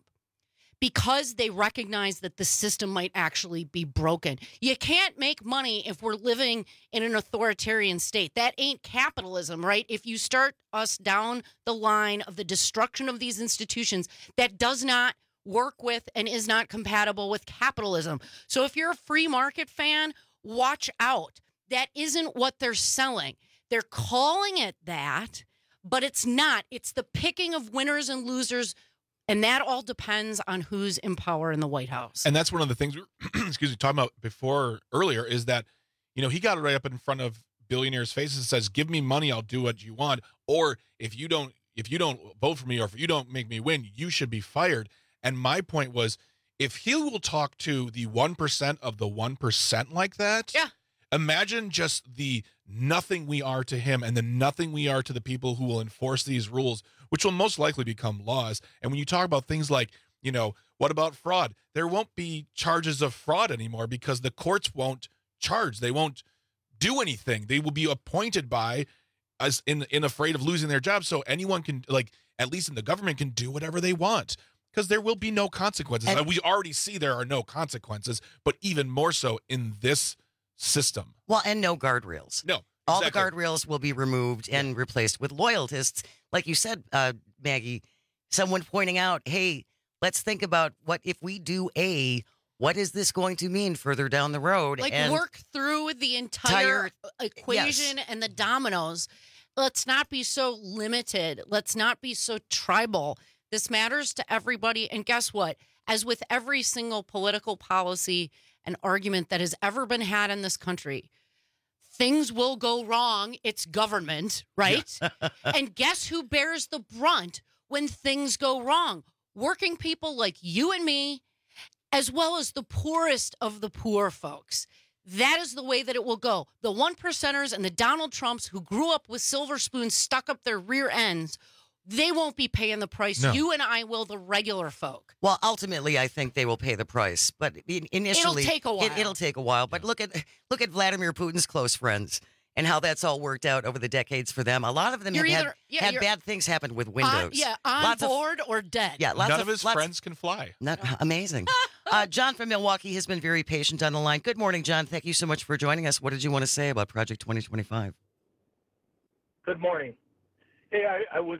because they recognize that the system might actually be broken. You can't make money if we're living in an authoritarian state. That ain't capitalism, right? If you start us down the line of the destruction of these institutions, that does not work with and is not compatible with capitalism. So if you're a free market fan, watch out. That isn't what they're selling. They're calling it that, but it's not. It's the picking of winners and losers. And that all depends on who's in power in the White House. And that's one of the things we were, excuse me, talking about before earlier is that, you know, he got it right up in front of billionaires' faces and says, give me money, I'll do what you want. Or if you don't, if you don't vote for me or if you don't make me win, you should be fired. And my point was, if he will talk to the one percent of the one percent like that, yeah. Imagine just the nothing we are to him and the nothing we are to the people who will enforce these rules, which will most likely become laws. And when you talk about things like, you know, what about fraud? There won't be charges of fraud anymore because the courts won't charge. They won't do anything. They will be appointed by us in, in afraid of losing their job. So anyone can, like, at least in the government, can do whatever they want because there will be no consequences. And we already see there are no consequences, but even more so in this system. Well, and no guardrails. No. All exactly. the guardrails will be removed and replaced with loyalists. Like you said, uh, Maggie, someone pointing out, hey, let's think about what if we do A, what is this going to mean further down the road? Like and work through the entire entire, equation yes. and the dominoes. Let's not be so limited. Let's not be so tribal. This matters to everybody. And guess what? As with every single political policy and argument that has ever been had in this country, things will go wrong. It's government, right? Yeah. And guess who bears the brunt when things go wrong? Working people like you and me, as well as the poorest of the poor folks. That is the way that it will go. The one percenters and the Donald Trumps who grew up with silver spoons stuck up their rear ends, they won't be paying the price. No. You and I will, the regular folk. Well, ultimately, I think they will pay the price, but initially, it'll take a while. It, it'll take a while. But look at look at Vladimir Putin's close friends and how that's all worked out over the decades for them. A lot of them You're have either, had, yeah, had bad things happen with Windows. On, yeah, on lots board of, or dead. Yeah, lots none of, of his lots, friends can fly. Not amazing. uh, John from Milwaukee has been very patient on the line. Good morning, John. Thank you so much for joining us. What did you want to say about Project twenty twenty-five? Good morning. Hey, I, I was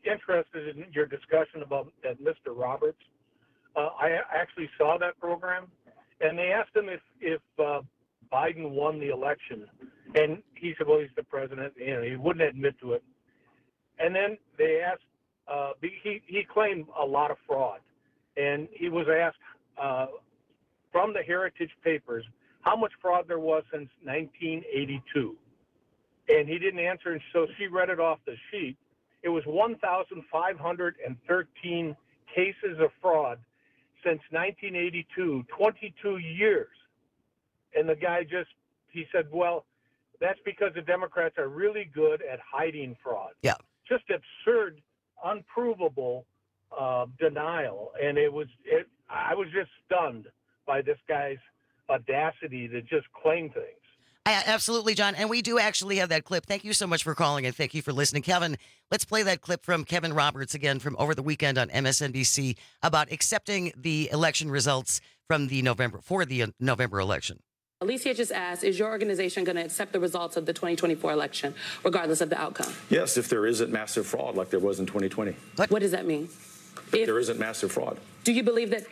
interested in your discussion about that Mister Roberts. Uh, I actually saw that program, and they asked him if if uh, Biden won the election, and he said, "Well, he's the president." You know, he wouldn't admit to it. And then they asked. Uh, he he claimed a lot of fraud, and he was asked uh, from the Heritage Papers how much fraud there was since nineteen eighty-two, and he didn't answer. And so she read it off the sheet. It was one thousand five hundred thirteen cases of fraud since nineteen eighty-two, twenty-two years. And the guy just, he said, well, that's because the Democrats are really good at hiding fraud. Yeah. Just absurd, unprovable uh, denial. And it was, it, I was just stunned by this guy's audacity to just claim things. I, absolutely, John. And we do actually have that clip. Thank you so much for calling and thank you for listening. Kevin, let's play that clip from Kevin Roberts again from over the weekend on M S N B C about accepting the election results from the November, for the November election. Alicia just asked, is your organization going to accept the results of the twenty twenty-four election, regardless of the outcome? Yes, if there isn't massive fraud like there was in twenty twenty. What, what does that mean? If, if there isn't massive fraud. Do you believe that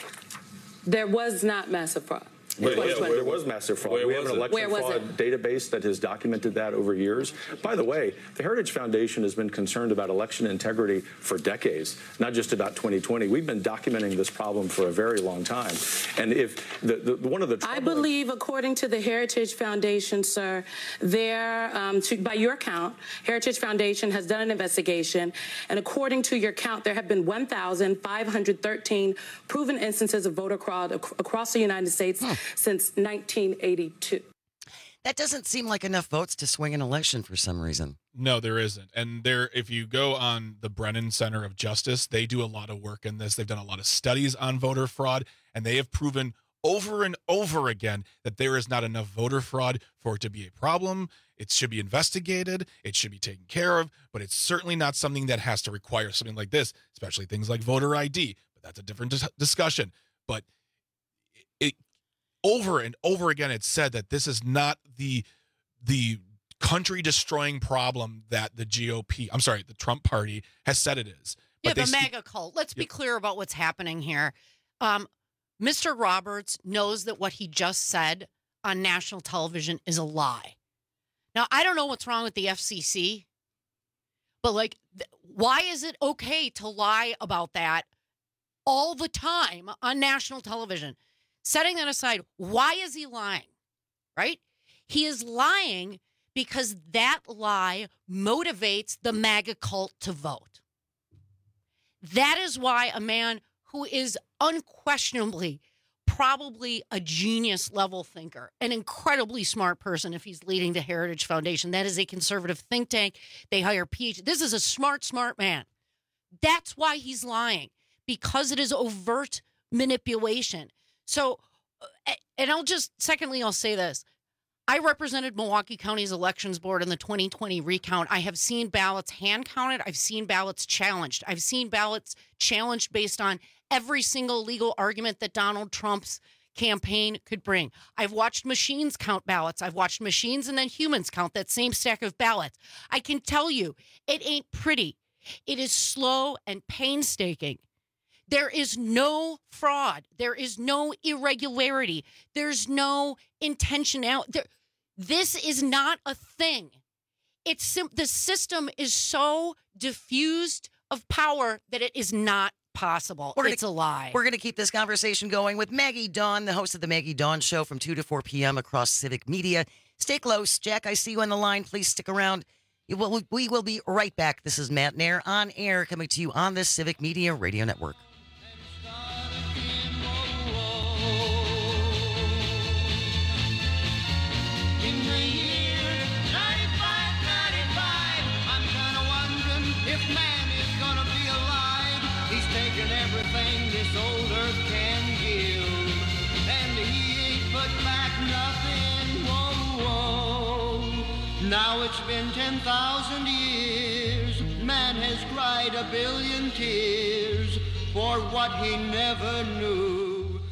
there was not massive fraud? Yeah, yeah, there was massive fraud. Where we have an election fraud it? database that has documented that over years. By the way, the Heritage Foundation has been concerned about election integrity for decades, not just about twenty twenty. We've been documenting this problem for a very long time. And if the, the one of the I believe, according to the Heritage Foundation, sir, there, um, to, by your count, Heritage Foundation has done an investigation, and according to your count, there have been one thousand five hundred thirteen proven instances of voter fraud ac- across the United States. Huh. Since nineteen eighty-two. That doesn't seem like enough votes to swing an election for some reason. No, there isn't. And there, if you go on the Brennan Center of Justice, they do a lot of work in this. They've done a lot of studies on voter fraud, and they have proven over and over again that there is not enough voter fraud for it to be a problem. It should be investigated. It should be taken care of, but it's certainly not something that has to require something like this, especially things like voter I D. But that's a different dis- discussion. But it over and over again, it's said that this is not the the country-destroying problem that the G O P, I'm sorry, the Trump party has said it is. Yeah, But the they MAGA cult. Let's be Yep. clear about what's happening here. Um, Mister Roberts knows that what he just said on national television is a lie. Now, I don't know what's wrong with the F C C, but like, th- why is it okay to lie about that all the time on national television? Setting that aside, why is he lying, right? He is lying because that lie motivates the MAGA cult to vote. That is why a man who is unquestionably probably a genius level thinker, an incredibly smart person if he's leading the Heritage Foundation. That is a conservative think tank. They hire PhD. This is a smart, smart man. That's why he's lying, because it is overt manipulation. So, and I'll just, secondly, I'll say this. I represented Milwaukee County's elections board in the twenty twenty recount. I have seen ballots hand counted. I've seen ballots challenged. I've seen ballots challenged based on every single legal argument that Donald Trump's campaign could bring. I've watched machines count ballots. I've watched machines and then humans count that same stack of ballots. I can tell you, it ain't pretty. It is slow and painstaking. There is no fraud. There is no irregularity. There's no intentionality. There, this is not a thing. It's sim- the system is so diffused of power that it is not possible. We're gonna, it's a lie. We're going to keep this conversation going with Maggie Dawn, the host of the Maggie Dawn Show from two to four p.m. across Civic Media. Stay close. Jack, I see you on the line. Please stick around. We will, we will be right back. This is Matt Nair on air, coming to you on the Civic Media Radio Network. In the year ninety-five ninety-five, I'm kind of wondering if man is gonna be alive. He's taken everything this old earth can give, and he ain't put back nothing. Whoa, whoa. Now it's been ten thousand years. Man has cried a billion tears for what he never knew.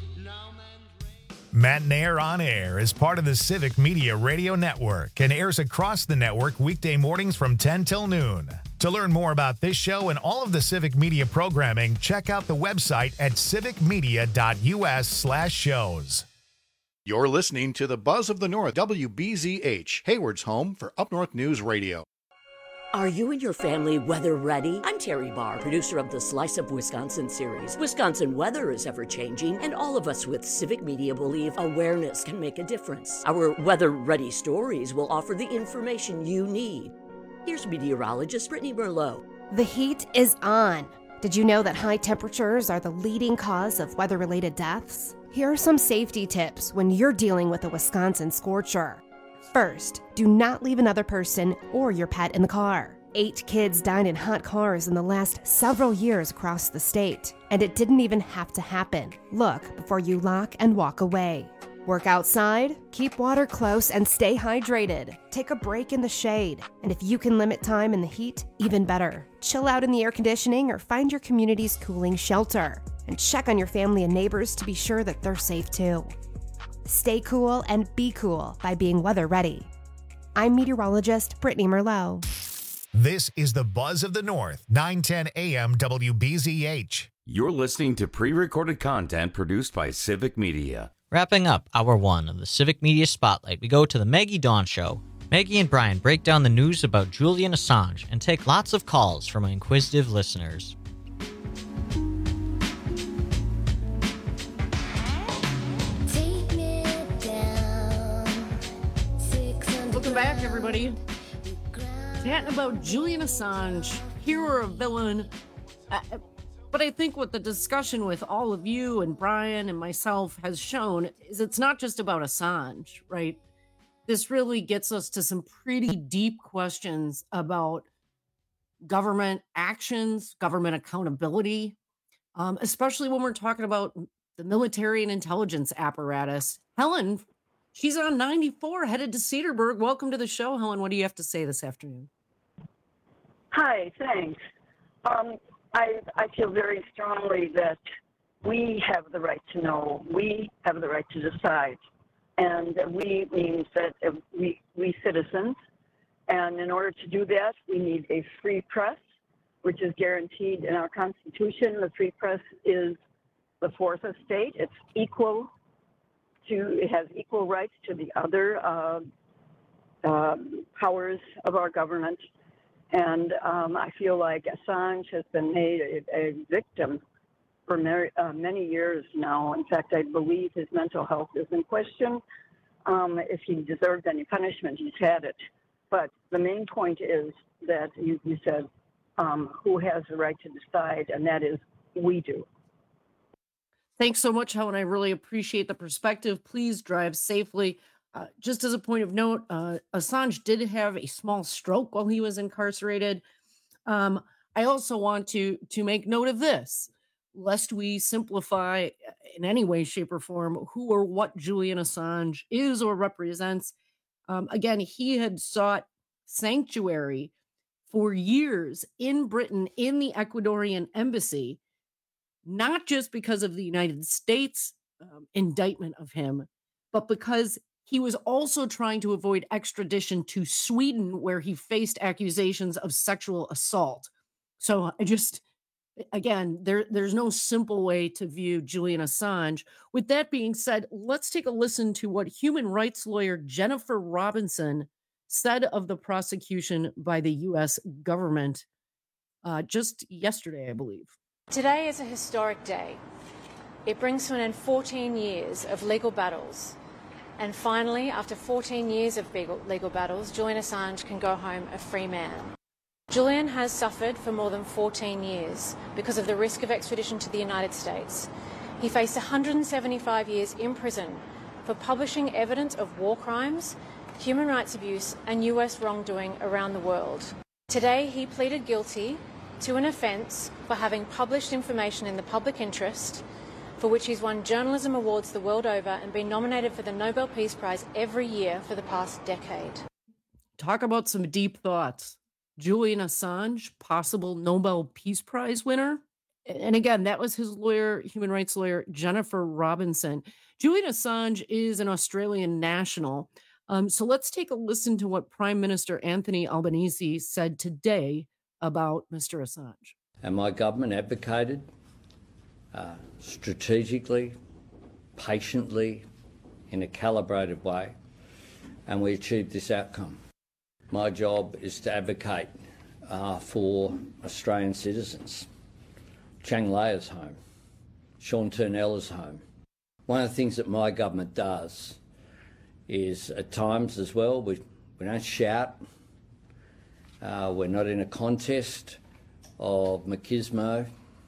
Matt Nair on Air is part of the Civic Media Radio Network and airs across the network weekday mornings from ten till noon. To learn more about this show and all of the Civic Media programming, check out the website at civicmedia.us slash shows. You're listening to the Buzz of the North, W B Z H, Hayward's home for Up North News Radio. Are you and your family weather ready? I'm Terry Barr, producer of the Slice of Wisconsin series. Wisconsin weather is ever changing, and all of us with Civic Media believe awareness can make a difference. Our weather ready stories will offer the information you need. Here's meteorologist Brittany Merlot. The heat is on. Did you know that high temperatures are the leading cause of weather-related deaths? Here are some safety tips when you're dealing with a Wisconsin scorcher. First, do not leave another person or your pet in the car. Eight kids died in hot cars in the last several years across the state, and it didn't even have to happen. Look before you lock and walk away. Work outside, keep water close, and stay hydrated. Take a break in the shade. And if you can limit time in the heat, even better. Chill out in the air conditioning or find your community's cooling shelter. And check on your family and neighbors to be sure that they're safe too. Stay cool and be cool by being weather ready. I'm meteorologist Brittany Merlot. This is the Buzz of the North, nine ten a.m. W B Z H. You're listening to pre-recorded content produced by Civic Media. Wrapping up hour one of the Civic Media Spotlight, we go to the Maggie Dawn Show. Maggie and Brian break down the news about Julian Assange and take lots of calls from inquisitive listeners. Welcome back, everybody. Chatting about Julian Assange, hero or villain. Uh, But I think what the discussion with all of you and Brian and myself has shown is it's not just about Assange, right? This really gets us to some pretty deep questions about government actions, government accountability, um, especially when we're talking about the military and intelligence apparatus. Helen, she's on ninety-four, headed to Cedarburg. Welcome to the show, Helen. What do you have to say this afternoon? Hi, thanks. Um, I, I feel very strongly that we have the right to know. We have the right to decide. And we means that we, we citizens. And in order to do that, we need a free press, which is guaranteed in our Constitution. The free press is the fourth estate. It's equal to, it has equal rights to the other uh, uh, powers of our government. And um, I feel like Assange has been made a, a victim for many, uh, many years now. In fact, I believe his mental health is in question. Um, if he deserves any punishment, he's had it. But the main point is that you, you said um, who has the right to decide, and that is we do. Thanks so much, Helen. I really appreciate the perspective. Please drive safely. Uh, just as a point of note, uh, Assange did have a small stroke while he was incarcerated. Um, I also want to to make note of this, lest we simplify in any way, shape, or form who or what Julian Assange is or represents. Um, again, he had sought sanctuary for years in Britain, in the Ecuadorian embassy, not just because of the United States um, indictment of him, but because he was also trying to avoid extradition to Sweden, where he faced accusations of sexual assault. So I just, again, there, there's no simple way to view Julian Assange. With that being said, let's take a listen to what human rights lawyer Jennifer Robinson said of the prosecution by the U S government uh, just yesterday, I believe. Today is a historic day. It brings to an end fourteen years of legal battles. And finally, after fourteen years of legal battles, Julian Assange can go home a free man. Julian has suffered for more than fourteen years because of the risk of extradition to the United States. He faced one hundred seventy-five years in prison for publishing evidence of war crimes, human rights abuse, and U S wrongdoing around the world. Today, he pleaded guilty to an offence for having published information in the public interest, for which he's won journalism awards the world over and been nominated for the Nobel Peace Prize every year for the past decade. Talk about some deep thoughts. Julian Assange, possible Nobel Peace Prize winner. And again, that was his lawyer, human rights lawyer, Jennifer Robinson. Julian Assange is an Australian national. Um, so let's take a listen to what Prime Minister Anthony Albanese said today about Mister Assange. And my government advocated uh, strategically, patiently, in a calibrated way, and we achieved this outcome. My job is to advocate uh, for Australian citizens. Chang Leia's home, Sean Turnella's home. One of the things that my government does is at times as well, we, we don't shout, uh, we're not in a contest of machismo.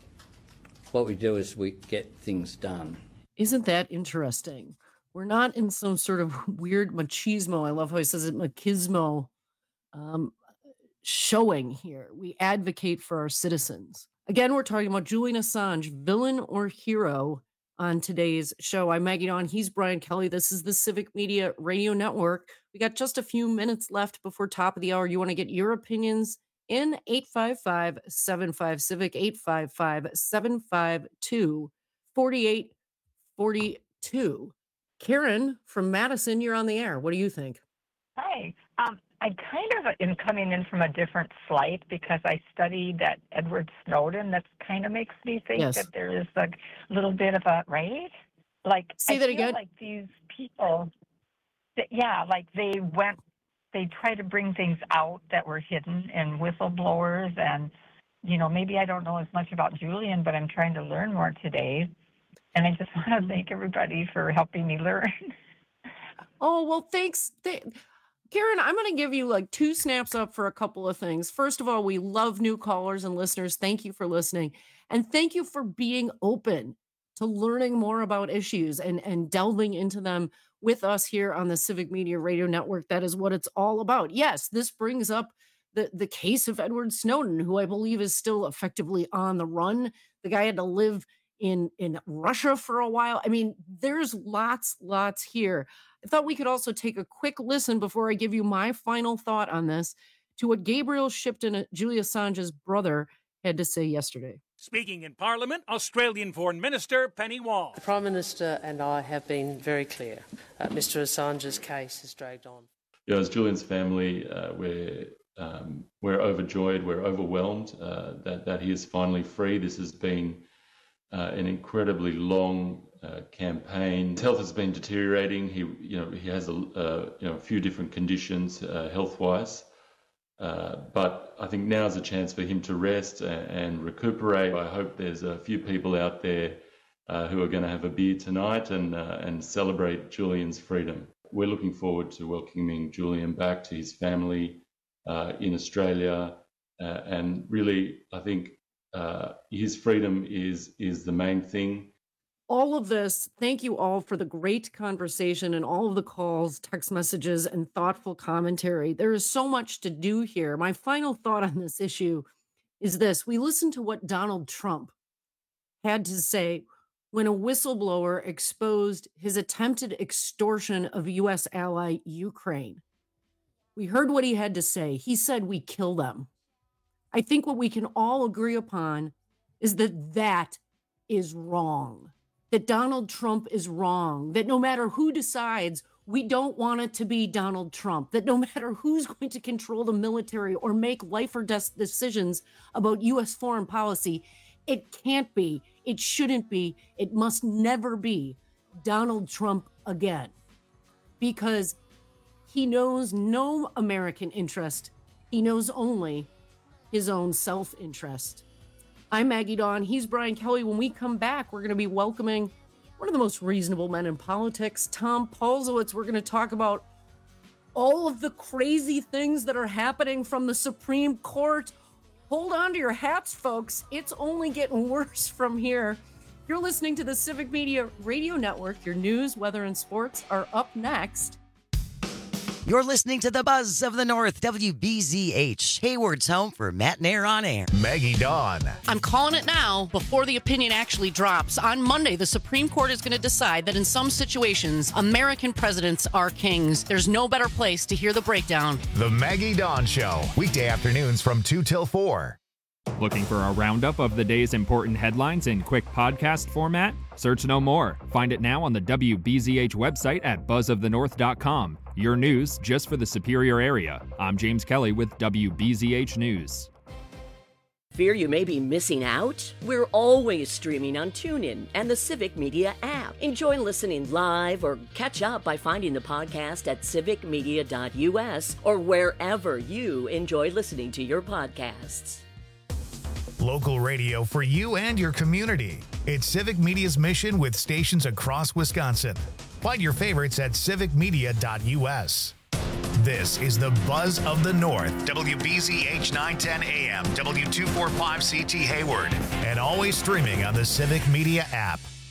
What we do is we get things done. Isn't that interesting? We're not in some sort of weird machismo. I love how he says it, machismo um, showing here. We advocate for our citizens. Again, we're talking about Julian Assange, villain or hero, on today's show. I'm Maggie Dawn. He's Brian Kelly. This is the Civic Media Radio Network. We got just a few minutes left before top of the hour. You want to get your opinions in eight five five, seven five, Civic, eight five five, seven five two, four eight four two. Karen from Madison, you're on the air. What do you think? Hi. Um, I kind of am coming in from a different slight because I studied that Edward Snowden. That kind of makes me think Yes. that there is a little bit of a, right? Like, Say I that feel again? like these people, that, yeah, like they went, they tried to bring things out that were hidden, and whistleblowers, and, you know, maybe I don't know as much about Julian, but I'm trying to learn more today. And I just want to thank everybody for helping me learn. Oh, well, thanks. Th- Karen, I'm going to give you like two snaps up for a couple of things. First of all, we love new callers and listeners. Thank you for listening. And thank you for being open to learning more about issues and, and delving into them with us here on the Civic Media Radio Network. That is what it's all about. Yes, this brings up the, the case of Edward Snowden, who I believe is still effectively on the run. The guy had to live in, in Russia for a while. I mean, there's lots, lots here. I thought we could also take a quick listen before I give you my final thought on this to what Gabriel Shipton, Julian Assange's brother, had to say yesterday. Speaking in Parliament, Australian Foreign Minister Penny Wong. The Prime Minister and I have been very clear. Uh, Mister Assange's case has dragged on. You know, as Julian's family, uh, we're um, we're overjoyed, we're overwhelmed uh, that that he is finally free. This has been uh, an incredibly long uh, campaign. His health has been deteriorating. He, you know, he has a uh, you know a few different conditions uh, health-wise. Uh, but I think now's a chance for him to rest and, and recuperate. I hope there's a few people out there uh, who are going to have a beer tonight and uh, and celebrate Julian's freedom. We're looking forward to welcoming Julian back to his family uh, in Australia, uh, and really, I think uh, his freedom is is the main thing. All of this, thank you all for the great conversation and all of the calls, text messages, and thoughtful commentary. There is so much to do here. My final thought on this issue is this. We listened to what Donald Trump had to say when a whistleblower exposed his attempted extortion of U S ally Ukraine. We heard what he had to say. He said, we kill them. I think what we can all agree upon is that that is wrong. That Donald Trump is wrong, that no matter who decides, we don't want it to be Donald Trump, that no matter who's going to control the military or make life or death decisions about U S foreign policy, it can't be, it shouldn't be, it must never be Donald Trump again. Because he knows no American interest, he knows only his own self-interest. I'm Maggie Dawn. He's Brian Kelly. When we come back, we're going to be welcoming one of the most reasonable men in politics, Tom Paulsowitz. We're going to talk about all of the crazy things that are happening from the Supreme Court. Hold on to your hats, folks. It's only getting worse from here. You're listening to the Civic Media Radio Network. Your news, weather, and sports are up next. You're listening to the Buzz of the North, W B Z H, Hayward's home for Matt Nair on air. Maggie Dawn. I'm calling it now before the opinion actually drops. On Monday, the Supreme Court is going to decide that in some situations, American presidents are kings. There's no better place to hear the breakdown. The Maggie Dawn Show, weekday afternoons from two till four. Looking for a roundup of the day's important headlines in quick podcast format? Search no more. Find it now on the W B Z H website at buzz of the north dot com. Your news just for the Superior area. I'm James Kelly with W B Z H News. Fear you may be missing out? We're always streaming on TuneIn and the Civic Media app. Enjoy listening live or catch up by finding the podcast at civic media dot u s or wherever you enjoy listening to your podcasts. Local radio for you and your community. It's Civic Media's mission with stations across Wisconsin. Find your favorites at civic media dot u s. This is the Buzz of the North, W B Z H nine ten A M, W two forty-five C T Hayward, and always streaming on the Civic Media app.